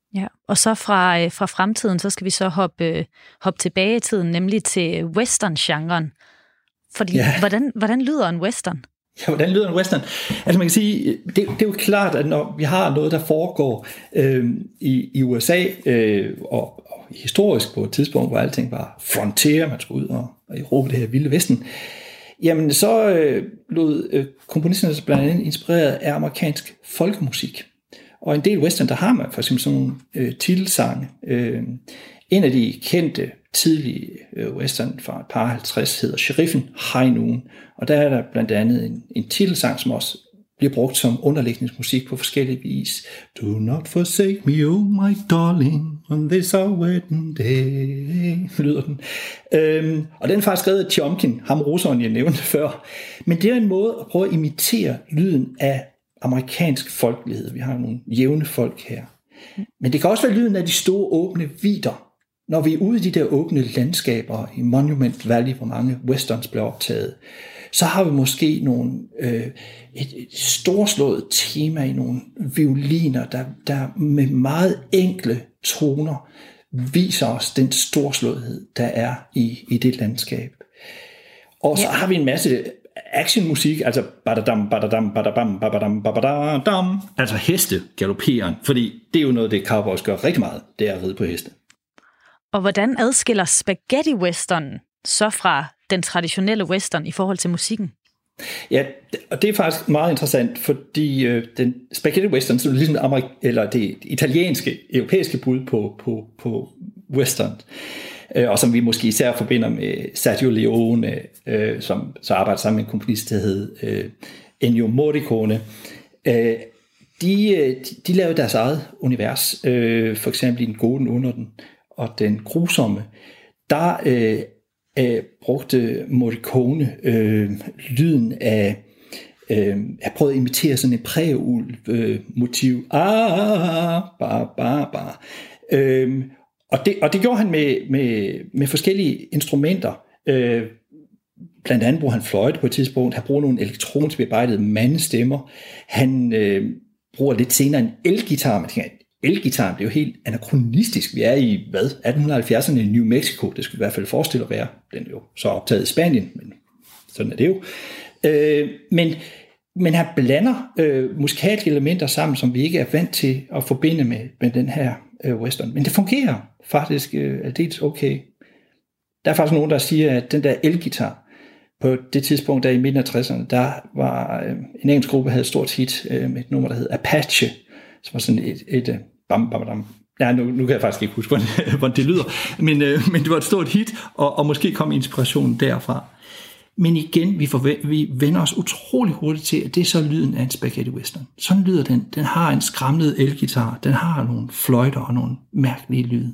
Speaker 1: Og så fra, fra fremtiden, så skal vi så hoppe, hoppe tilbage i tiden, nemlig til western-genren. Fordi, ja. hvordan, hvordan lyder en western?
Speaker 2: Ja, hvordan lyder en western? Altså man kan sige, det, det er jo klart, at når vi har noget, der foregår øh, i, i U S A, øh, og, og historisk på et tidspunkt, hvor alting var frontier, man skulle ud og, og erobre det her vilde vesten, jamen så øh, lod øh, komponisterne sig blandt andet inspireret af amerikansk folkemusik. Og en del western, der har man for eksempel sådan nogle øh, titelsange. Øh, en af de kendte tidlige øh, western fra et par halvtreds hedder Sheriffen High Noon, og der er der blandt andet en, en titelsang, som også bliver brugt som underlægningsmusik på forskellige vis. Do not forsake me, oh my darling, on this our wedding day, lyder den. Øhm, og den er faktisk skrevet af Tiomkin, ham russeren, jeg nævnte før. Men det er en måde at prøve at imitere lyden af amerikansk folkelighed. Vi har nogle jævne folk her. Men det kan også være lyden af de store åbne vidder. Når vi er ude i de der åbne landskaber i Monument Valley, hvor mange westerns bliver optaget, så har vi måske nogle, øh, et, et storslået tema i nogle violiner, der, der med meget enkle toner viser os den storslåethed, der er i, i det landskab. Og så ja. har vi en masse actionmusik, altså badadam, badadam, badabam, badadam, badadam, altså heste galopperen, fordi det er jo noget, det cowboys gør rigtig meget, det er at ride på heste.
Speaker 1: Og hvordan adskiller spaghetti western så fra den traditionelle western i forhold til musikken?
Speaker 2: Ja, og det er faktisk meget interessant, fordi øh, den spaghetti western, så er ligesom Amerik- eller det italienske, europæiske bud på, på, på western, øh, og som vi måske især forbinder med Sergio Leone, øh, som så arbejder sammen med en komponist, der hed øh, Ennio Morricone. Øh, de, de, de lavede deres eget univers, øh, for eksempel i Den gode under den og Den grusomme. Der øh, øh, brugte Morricone øh, lyden af, øh, jeg prøvede at imitere sådan en prægeulv øh, motiv. Ah, ba, ba, ba. Øh, og, det, og det gjorde han med, med, med forskellige instrumenter. Øh, blandt andet bruger han fløjte på et tidspunkt. Han bruger nogle elektronisk bearbejdede mandestemmer. Han øh, bruger lidt senere en elgitar. Man tænker, elgitaren blev jo helt anakronistisk. Vi er i, hvad, atten halvfjerdserne i New Mexico. Det skulle i hvert fald forestille at være. Den er jo så optaget i Spanien, men sådan er det jo. Øh, men, men han blander øh, musikalske elementer sammen, som vi ikke er vant til at forbinde med, med den her øh, western. Men det fungerer faktisk øh, aldeles okay. Der er faktisk nogen, der siger, at den der elgitar, på det tidspunkt, der i midten af tresserne, der var øh, en engelsk gruppe, havde et stort hit øh, med et nummer, der hed Apache, som var sådan et, et, et bam, bam, bam. Ja, nu, nu kan jeg faktisk ikke huske, hvordan, hvordan det lyder, men, øh, men det var et stort hit, og, og måske kom inspirationen derfra. Men igen, vi, forve- vi vender os utrolig hurtigt til, at det er så lyden af en spaghetti western. Sådan lyder den. Den har en skramlet elgitar, den har nogle fløjter og nogle mærkelige lyde.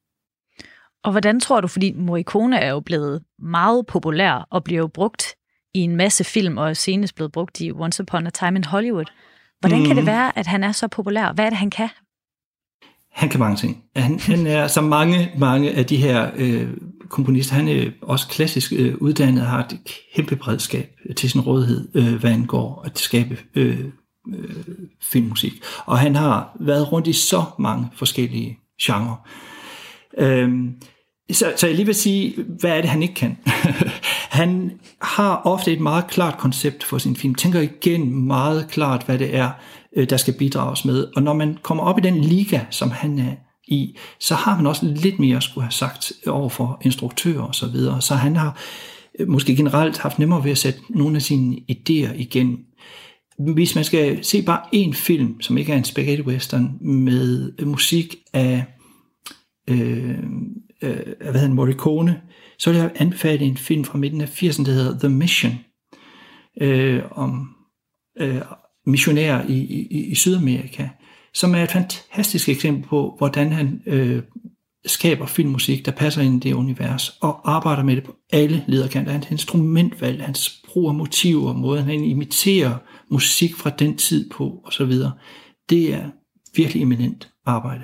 Speaker 1: Og hvordan tror du, fordi Morricone er jo blevet meget populær og bliver jo brugt i en masse film, og er senest blevet brugt i Once Upon a Time in Hollywood. Hvordan mm. kan det være, at han er så populær? Hvad er det, han kan?
Speaker 2: Han kan mange ting. Han, han er som mange, mange af de her øh, komponister, han er også klassisk øh, uddannet og har et kæmpe bredskab til sin rådighed, øh, hvad angår at skabe øh, øh, filmmusik. Og han har været rundt i så mange forskellige genrer. Øhm, så, så jeg lige vil sige, hvad er det, han ikke kan? Han har ofte et meget klart koncept for sin film, tænker igen meget klart, hvad det er, der skal bidrages med. Og når man kommer op i den liga, som han er i, så har man også lidt mere at skulle have sagt over for instruktører og så videre. Så han har måske generelt haft nemmere ved at sætte nogle af sine idéer igen. Hvis man skal se bare én film, som ikke er en spaghetti western, med musik af Øh, øh, hvad hedder Morricone, så vil jeg anbefale en film fra midten af firserne, der hedder The Mission, øh, om øh, missionærer i, i, i Sydamerika, som er et fantastisk eksempel på, hvordan han øh, skaber filmmusik, der passer ind i det univers, og arbejder med det på alle lederkanter. Hans instrumentvalg, hans brug af motiver, måden han imiterer musik fra den tid på, osv. Det er virkelig eminent arbejde.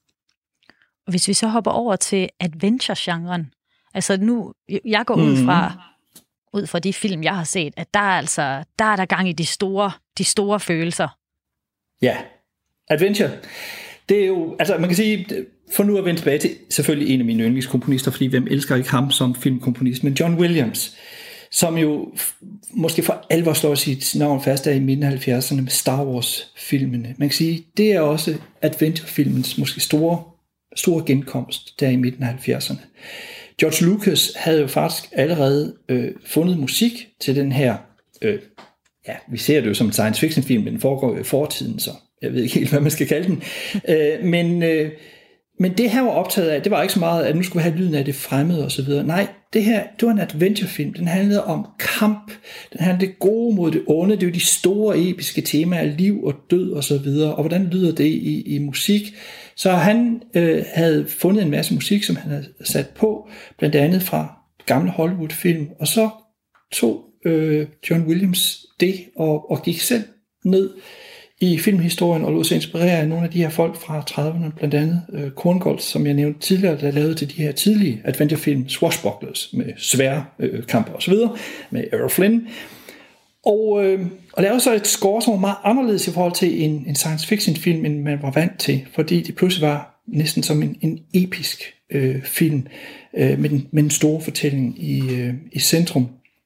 Speaker 1: Og hvis vi så hopper over til adventure-genren, altså nu, jeg går ud fra, mm. ud fra de film, jeg har set, at der er altså, der er der gang i de store, de store følelser.
Speaker 2: Ja, adventure, Det er jo, altså man kan sige, for nu at vende tilbage til selvfølgelig en af mine yndlingskomponister, fordi hvem elsker ikke ham som filmkomponist, men John Williams, som jo måske for alvor slår sit navn fast der i midten af halvfjerdserne med Star Wars-filmene. Man kan sige, det er også adventure-filmens måske store, store genkomst der i midten af halvfjerdserne. George Lucas havde jo faktisk allerede øh, fundet musik til den her, øh, ja, vi ser det jo som en science fiction film, men den foregår i fortiden, så jeg ved ikke helt, hvad man skal kalde den. Øh, men, øh, men det her var optaget af, det var ikke så meget, at nu skulle vi have lyden af det fremmede og så videre. Nej, det her, det var en adventure-film. Den handlede om kamp. Den handlede det gode mod det onde. Det er jo de store episke temaer, liv og død og så videre. Og hvordan lyder det i, i musik? Så han øh, havde fundet en masse musik, som han havde sat på, blandt andet fra gamle Hollywood-film. Og så tog øh, John Williams det og, og gik selv ned i filmhistorien og lod sig inspirere af nogle af de her folk fra trediverne, blandt andet øh, Korngold, som jeg nævnte tidligere, der lavede til de her tidlige adventure-film, Swashbucklers, med svære øh, kampe osv., med Errol Flynn. Og, øh, og lavede så et score, som var meget anderledes i forhold til en, en science fiction-film, end man var vant til, fordi det pludselig var næsten som en, en episk øh, film, øh, med, den, med den store fortælling i, øh, i centrum.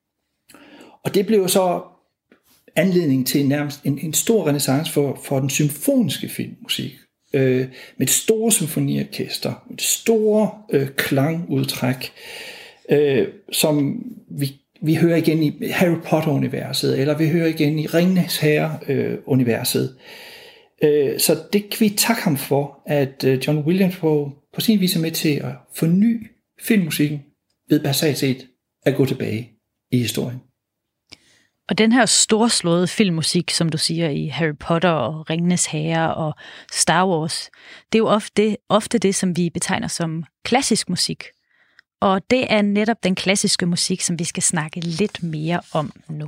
Speaker 2: Og det blev så anledning til nærmest en, en stor renæssance for, for den symfoniske filmmusik, øh, med et store symfoniorkester, med et store øh, klangudtræk, øh, som vi, vi hører igen i Harry Potter-universet, eller vi hører igen i Ringenes Herre-universet. Øh, så det kan vi takke ham for, at øh, John Williams på, på sin vis er med til at forny filmmusikken ved basalt set at gå tilbage i historien.
Speaker 1: Og den her storslåede filmmusik, som du siger, i Harry Potter og Ringenes Herre og Star Wars, det er jo ofte, ofte det, som vi betegner som klassisk musik. Og det er netop den klassiske musik, som vi skal snakke lidt mere om nu.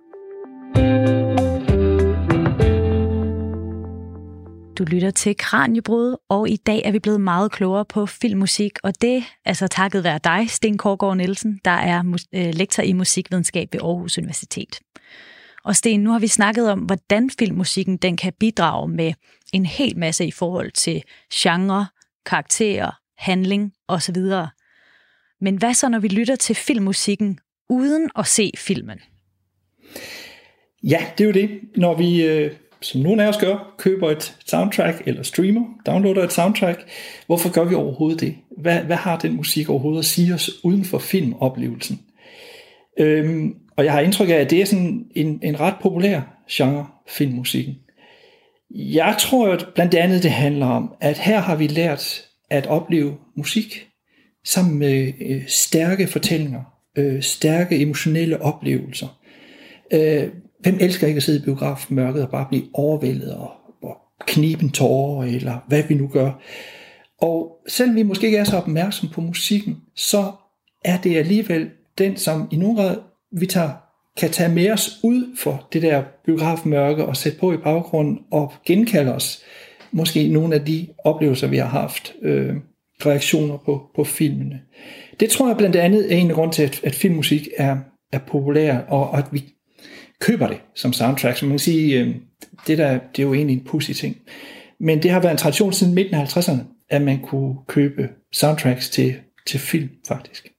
Speaker 1: Du lytter til Kraniebrud, og i dag er vi blevet meget klogere på filmmusik, og det altså takket være dig, Sten Kårgaard Nielsen, der er lektor i musikvidenskab ved Aarhus Universitet. Og Sten, nu har vi snakket om, hvordan filmmusikken den kan bidrage med en hel masse i forhold til genre, karakterer, handling osv. Men hvad så, når vi lytter til filmmusikken uden at se filmen?
Speaker 2: Ja, det er jo det. Når vi, øh, som nogle af os gør, køber et soundtrack eller streamer, downloader et soundtrack, hvorfor gør vi overhovedet det? Hvad, hvad har den musik overhovedet at sige os uden for filmoplevelsen? Øhm, og jeg har indtryk af, at det er sådan en, en ret populær genre, filmmusikken. Jeg tror at blandt andet, det handler om, at her har vi lært at opleve musik sammen med øh, stærke fortællinger, øh, stærke emotionelle oplevelser. Øh, hvem elsker ikke at sidde i biografmørket og bare blive overvældet og, og knibe en tårer, eller hvad vi nu gør. Og selvom vi måske ikke er så opmærksom på musikken, så er det alligevel den, som i nogen grad vi tager, kan tage med os ud for det der biografmørke og sætte på i baggrunden og genkalde os måske nogle af de oplevelser, vi har haft, øh, reaktioner på, på filmene. Det tror jeg blandt andet er en af grunden til, at, at filmmusik er, er populær, og, og at vi køber det som soundtrack. Så man kan sige, øh, det, der, det er jo egentlig en pudsig ting. Men det har været en tradition siden midten af halvtredserne, at man kunne købe soundtracks til, til film, faktisk.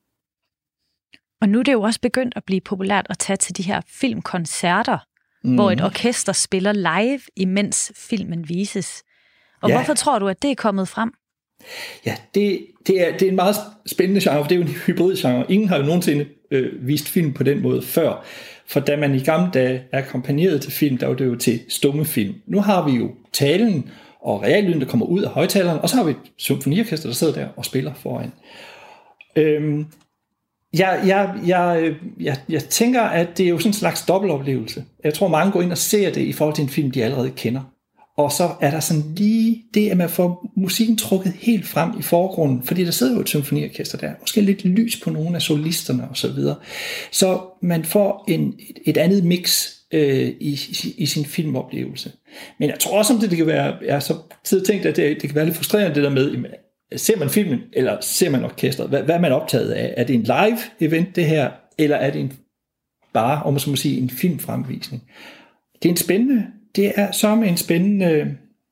Speaker 2: Og
Speaker 1: nu er det jo også begyndt at blive populært at tage til de her filmkoncerter, mm. hvor et orkester spiller live, imens filmen vises. Og ja. Hvorfor tror du, at det er kommet frem?
Speaker 2: Ja, det, det, er, det er en meget spændende genre, for det er jo en hybridgenre. Ingen har jo nogensinde øh, vist film på den måde før. For da man i gamle dage akkompagneret til film, der var det jo til stumme film. Nu har vi jo talen og reallyden, der kommer ud af højtaleren, og så har vi et symfoniorkester, der sidder der og spiller foran. Øhm, jeg, jeg, jeg, jeg, jeg tænker, at det er jo sådan en slags dobbeltoplevelse. Jeg tror, mange går ind og ser det i forhold til en film, de allerede kender. Og så er der sådan lige det, at man får musikken trukket helt frem i forgrunden, fordi der sidder jo et symfoniorkester der, måske lidt lys på nogle af solisterne og så videre. Så man får en, et, et andet mix øh, i, i, i sin filmoplevelse. Men jeg tror også, om det, det kan være, jeg har så tidligere tænkt, at det, det kan være lidt frustrerende det der med, ser man filmen, eller ser man orkestret? Hvad, hvad er man optaget af? Er det en live event det her, eller er det en, bare, om man så må sige, en filmfremvisning? Det er en spændende Det er så en spændende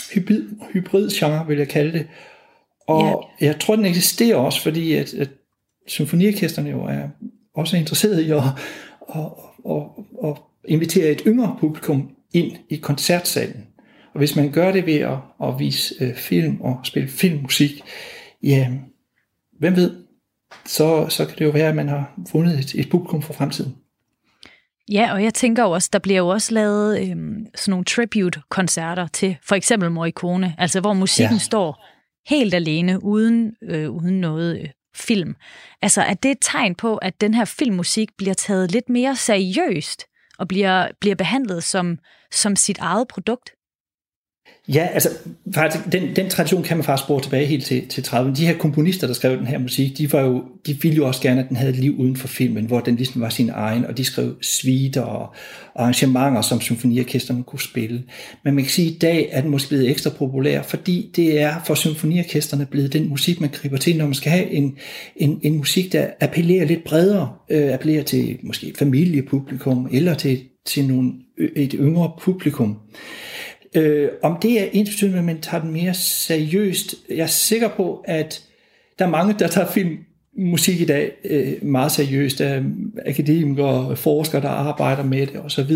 Speaker 2: hybrid, hybrid-genre, vil jeg kalde det. Og yeah. jeg tror, den eksisterer også, fordi at, at symfoniorkestrene jo er også interesseret i at, at, at, at invitere et yngre publikum ind i koncertsalen. Og hvis man gør det ved at, at vise øh, film og spille filmmusik, ja, hvem ved, så, så kan det jo være, at man har fundet et, et publikum for fremtiden.
Speaker 1: Ja, og jeg tænker jo også, der bliver jo også lavet øhm, sådan nogle tribute-koncerter til for eksempel Morricone, altså hvor musikken ja. står helt alene, uden, øh, uden noget øh, film. Altså er det et tegn på, at den her filmmusik bliver taget lidt mere seriøst, og bliver, bliver behandlet som, som sit eget produkt?
Speaker 2: Ja, altså faktisk, den, den tradition kan man faktisk spore tilbage helt til, til trediverne. De her komponister, der skrev den her musik, de, var jo, de ville jo også gerne, at den havde et liv uden for filmen, hvor den ligesom var sin egen, og de skrev suiter og arrangementer, som symfoniorkestrene kunne spille. Men man kan sige, at i dag er den måske blevet ekstra populær, fordi det er for symfoniorkestrene blevet den musik, man griber til, når man skal have en, en, en musik, der appellerer lidt bredere, øh, appellerer til måske et familiepublikum, eller til, til nogle, et yngre publikum. Øh, om det er ensbetydende, at man tager den mere seriøst. Jeg er sikker på, at der er mange, der tager filmmusik i dag øh, meget seriøst. Der er akademikere, forskere, der arbejder med det osv.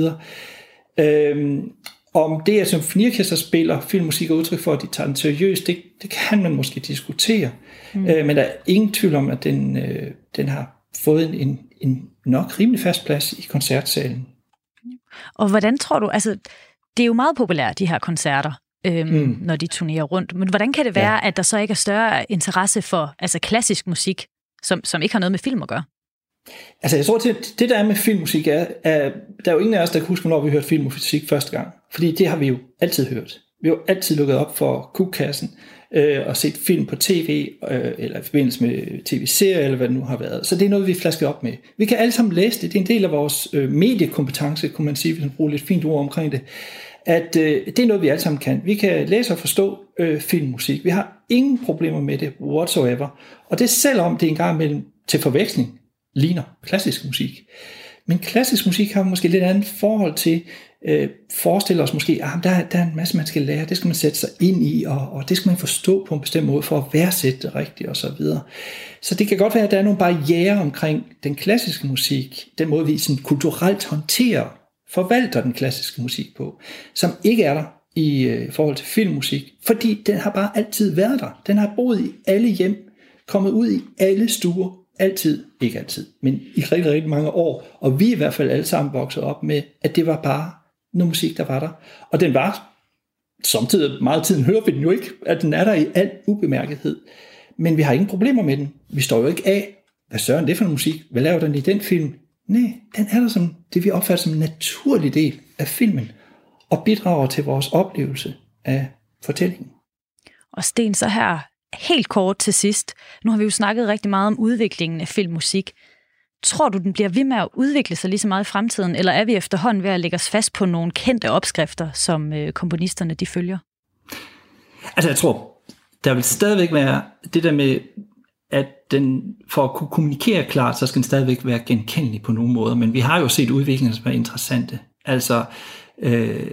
Speaker 2: Øh, om det, at symfoniorkester spiller filmmusik og udtryk for, at de tager den seriøst, det, det kan man måske diskutere. Mm. Øh, men der er ingen tvivl om, at den, øh, den har fået en, en nok rimelig fast plads i koncertsalen.
Speaker 1: Og hvordan tror du, altså det er jo meget populært, de her koncerter, øhm, mm. når de turnerer rundt. Men hvordan kan det være, ja. at der så ikke er større interesse for altså klassisk musik, som, som ikke har noget med film at gøre?
Speaker 2: Altså jeg tror, at det der er med filmmusik, er, er der er jo ingen af os, der kan huske, hvornår vi hørte filmmusik første gang. Fordi det har vi jo altid hørt. Vi har jo altid lukket op for kugkassen øh, og set film på tv, øh, eller i forbindelse med tv-serier, eller hvad det nu har været. Så det er noget, vi flasker op med. Vi kan alle sammen læse det. Det er en del af vores øh, mediekompetence, kunne man sige, hvis man bruger lidt fint ord omkring det. At øh, det er noget, vi alle sammen kan. Vi kan læse og forstå øh, filmmusik. Vi har ingen problemer med det whatsoever. Og det selvom det engang mellem til forveksling ligner klassisk musik. Men klassisk musik har måske lidt andet forhold til, øh, forestiller os måske, at ah, der, der er en masse, man skal lære, det skal man sætte sig ind i, og, og det skal man forstå på en bestemt måde, for at værdsætte det rigtigt, og så videre. Så det kan godt være, at der er nogle barrierer omkring den klassiske musik, den måde, vi sådan kulturelt håndterer, forvalter den klassiske musik på, som ikke er der i øh, forhold til filmmusik, fordi den har bare altid været der. Den har boet i alle hjem, kommet ud i alle stuer, altid, ikke altid, men i rigtig, rigtig mange år, og vi er i hvert fald alle sammen vokset op med, at det var bare noget musik, der var der. Og den var, samtidig meget tiden hører vi den jo ikke, at den er der i al ubemærkethed. Men vi har ingen problemer med den. Vi står jo ikke af, hvad søren det er for en musik? Hvad laver den i den film? Nej, den er der som det, vi opfatter som en naturlig del af filmen, og bidrager til vores oplevelse af fortællingen.
Speaker 1: Og Sten, så her helt kort til sidst. Nu har vi jo snakket rigtig meget om udviklingen af filmmusik. Tror du, den bliver ved med at udvikle sig lige så meget i fremtiden, eller er vi efterhånden ved at lægge os fast på nogle kendte opskrifter, som øh, komponisterne de følger?
Speaker 2: Altså jeg tror, der vil stadigvæk være det der med, at den for at kunne kommunikere klart, så skal den stadigvæk være genkendelig på nogle måder, men vi har jo set udviklingen, som er interessante. Altså øh,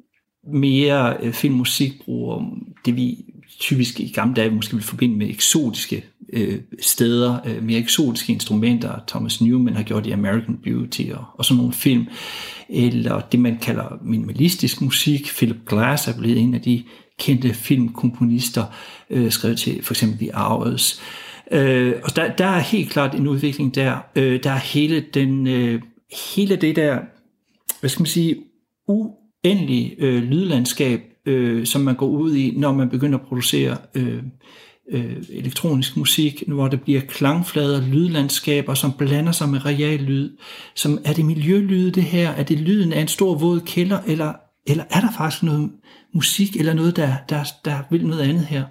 Speaker 2: mere øh, filmmusik bruger det, vi typisk i gamle dage måske vil forbinde med eksotiske øh, steder, øh, mere eksotiske instrumenter. Thomas Newman har gjort i American Beauty og, og sådan nogle film. Eller det, man kalder minimalistisk musik. Philip Glass er blevet en af de kendte filmkomponister, øh, skrevet til for eksempel The Hours. Øh, og der, der er helt klart en udvikling der. Øh, der er hele, den, øh, hele det der, hvad skal man sige, uendelige øh, lydlandskab, Øh, som man går ud i, når man begynder at producere øh, øh, elektronisk musik, hvor der bliver klangflader, lydlandskaber, som blander sig med real lyd. Som, er det miljølyde det her? Er det lyden af en stor våd kælder? Eller, eller er der faktisk noget musik, eller noget, der, der, der vil noget andet her?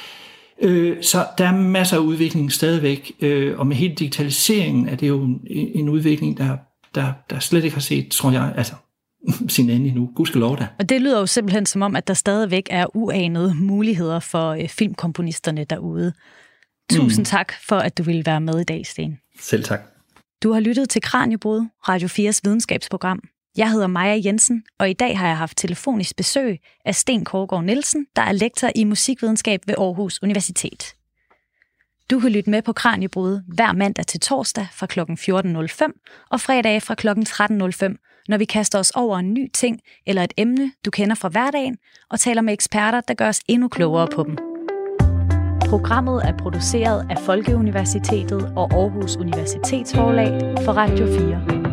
Speaker 2: Øh, så der er masser af udvikling stadigvæk, øh, og med hele digitaliseringen er det jo en, en udvikling, der, der, der slet ikke har set, tror jeg, altså sin ende endnu. Gudskelov da.
Speaker 1: Og det lyder jo simpelthen som om, at der stadigvæk er uanede muligheder for øh, filmkomponisterne derude. Tusind mm. tak for, at du ville være med i dag, Sten.
Speaker 2: Selv tak.
Speaker 1: Du har lyttet til Kraniebrud, Radio fires videnskabsprogram. Jeg hedder Maja Jensen, og i dag har jeg haft telefonisk besøg af Sten Kårgaard Nielsen, der er lektor i musikvidenskab ved Aarhus Universitet. Du kan lytte med på Kraniebrud hver mandag til torsdag fra klokken fjorten nul fem og fredag fra klokken tretten nul fem, når vi kaster os over en ny ting eller et emne, du kender fra hverdagen, og taler med eksperter, der gør os endnu klogere på dem. Programmet er produceret af Folkeuniversitetet og Aarhus Universitetsforlag for Radio fire.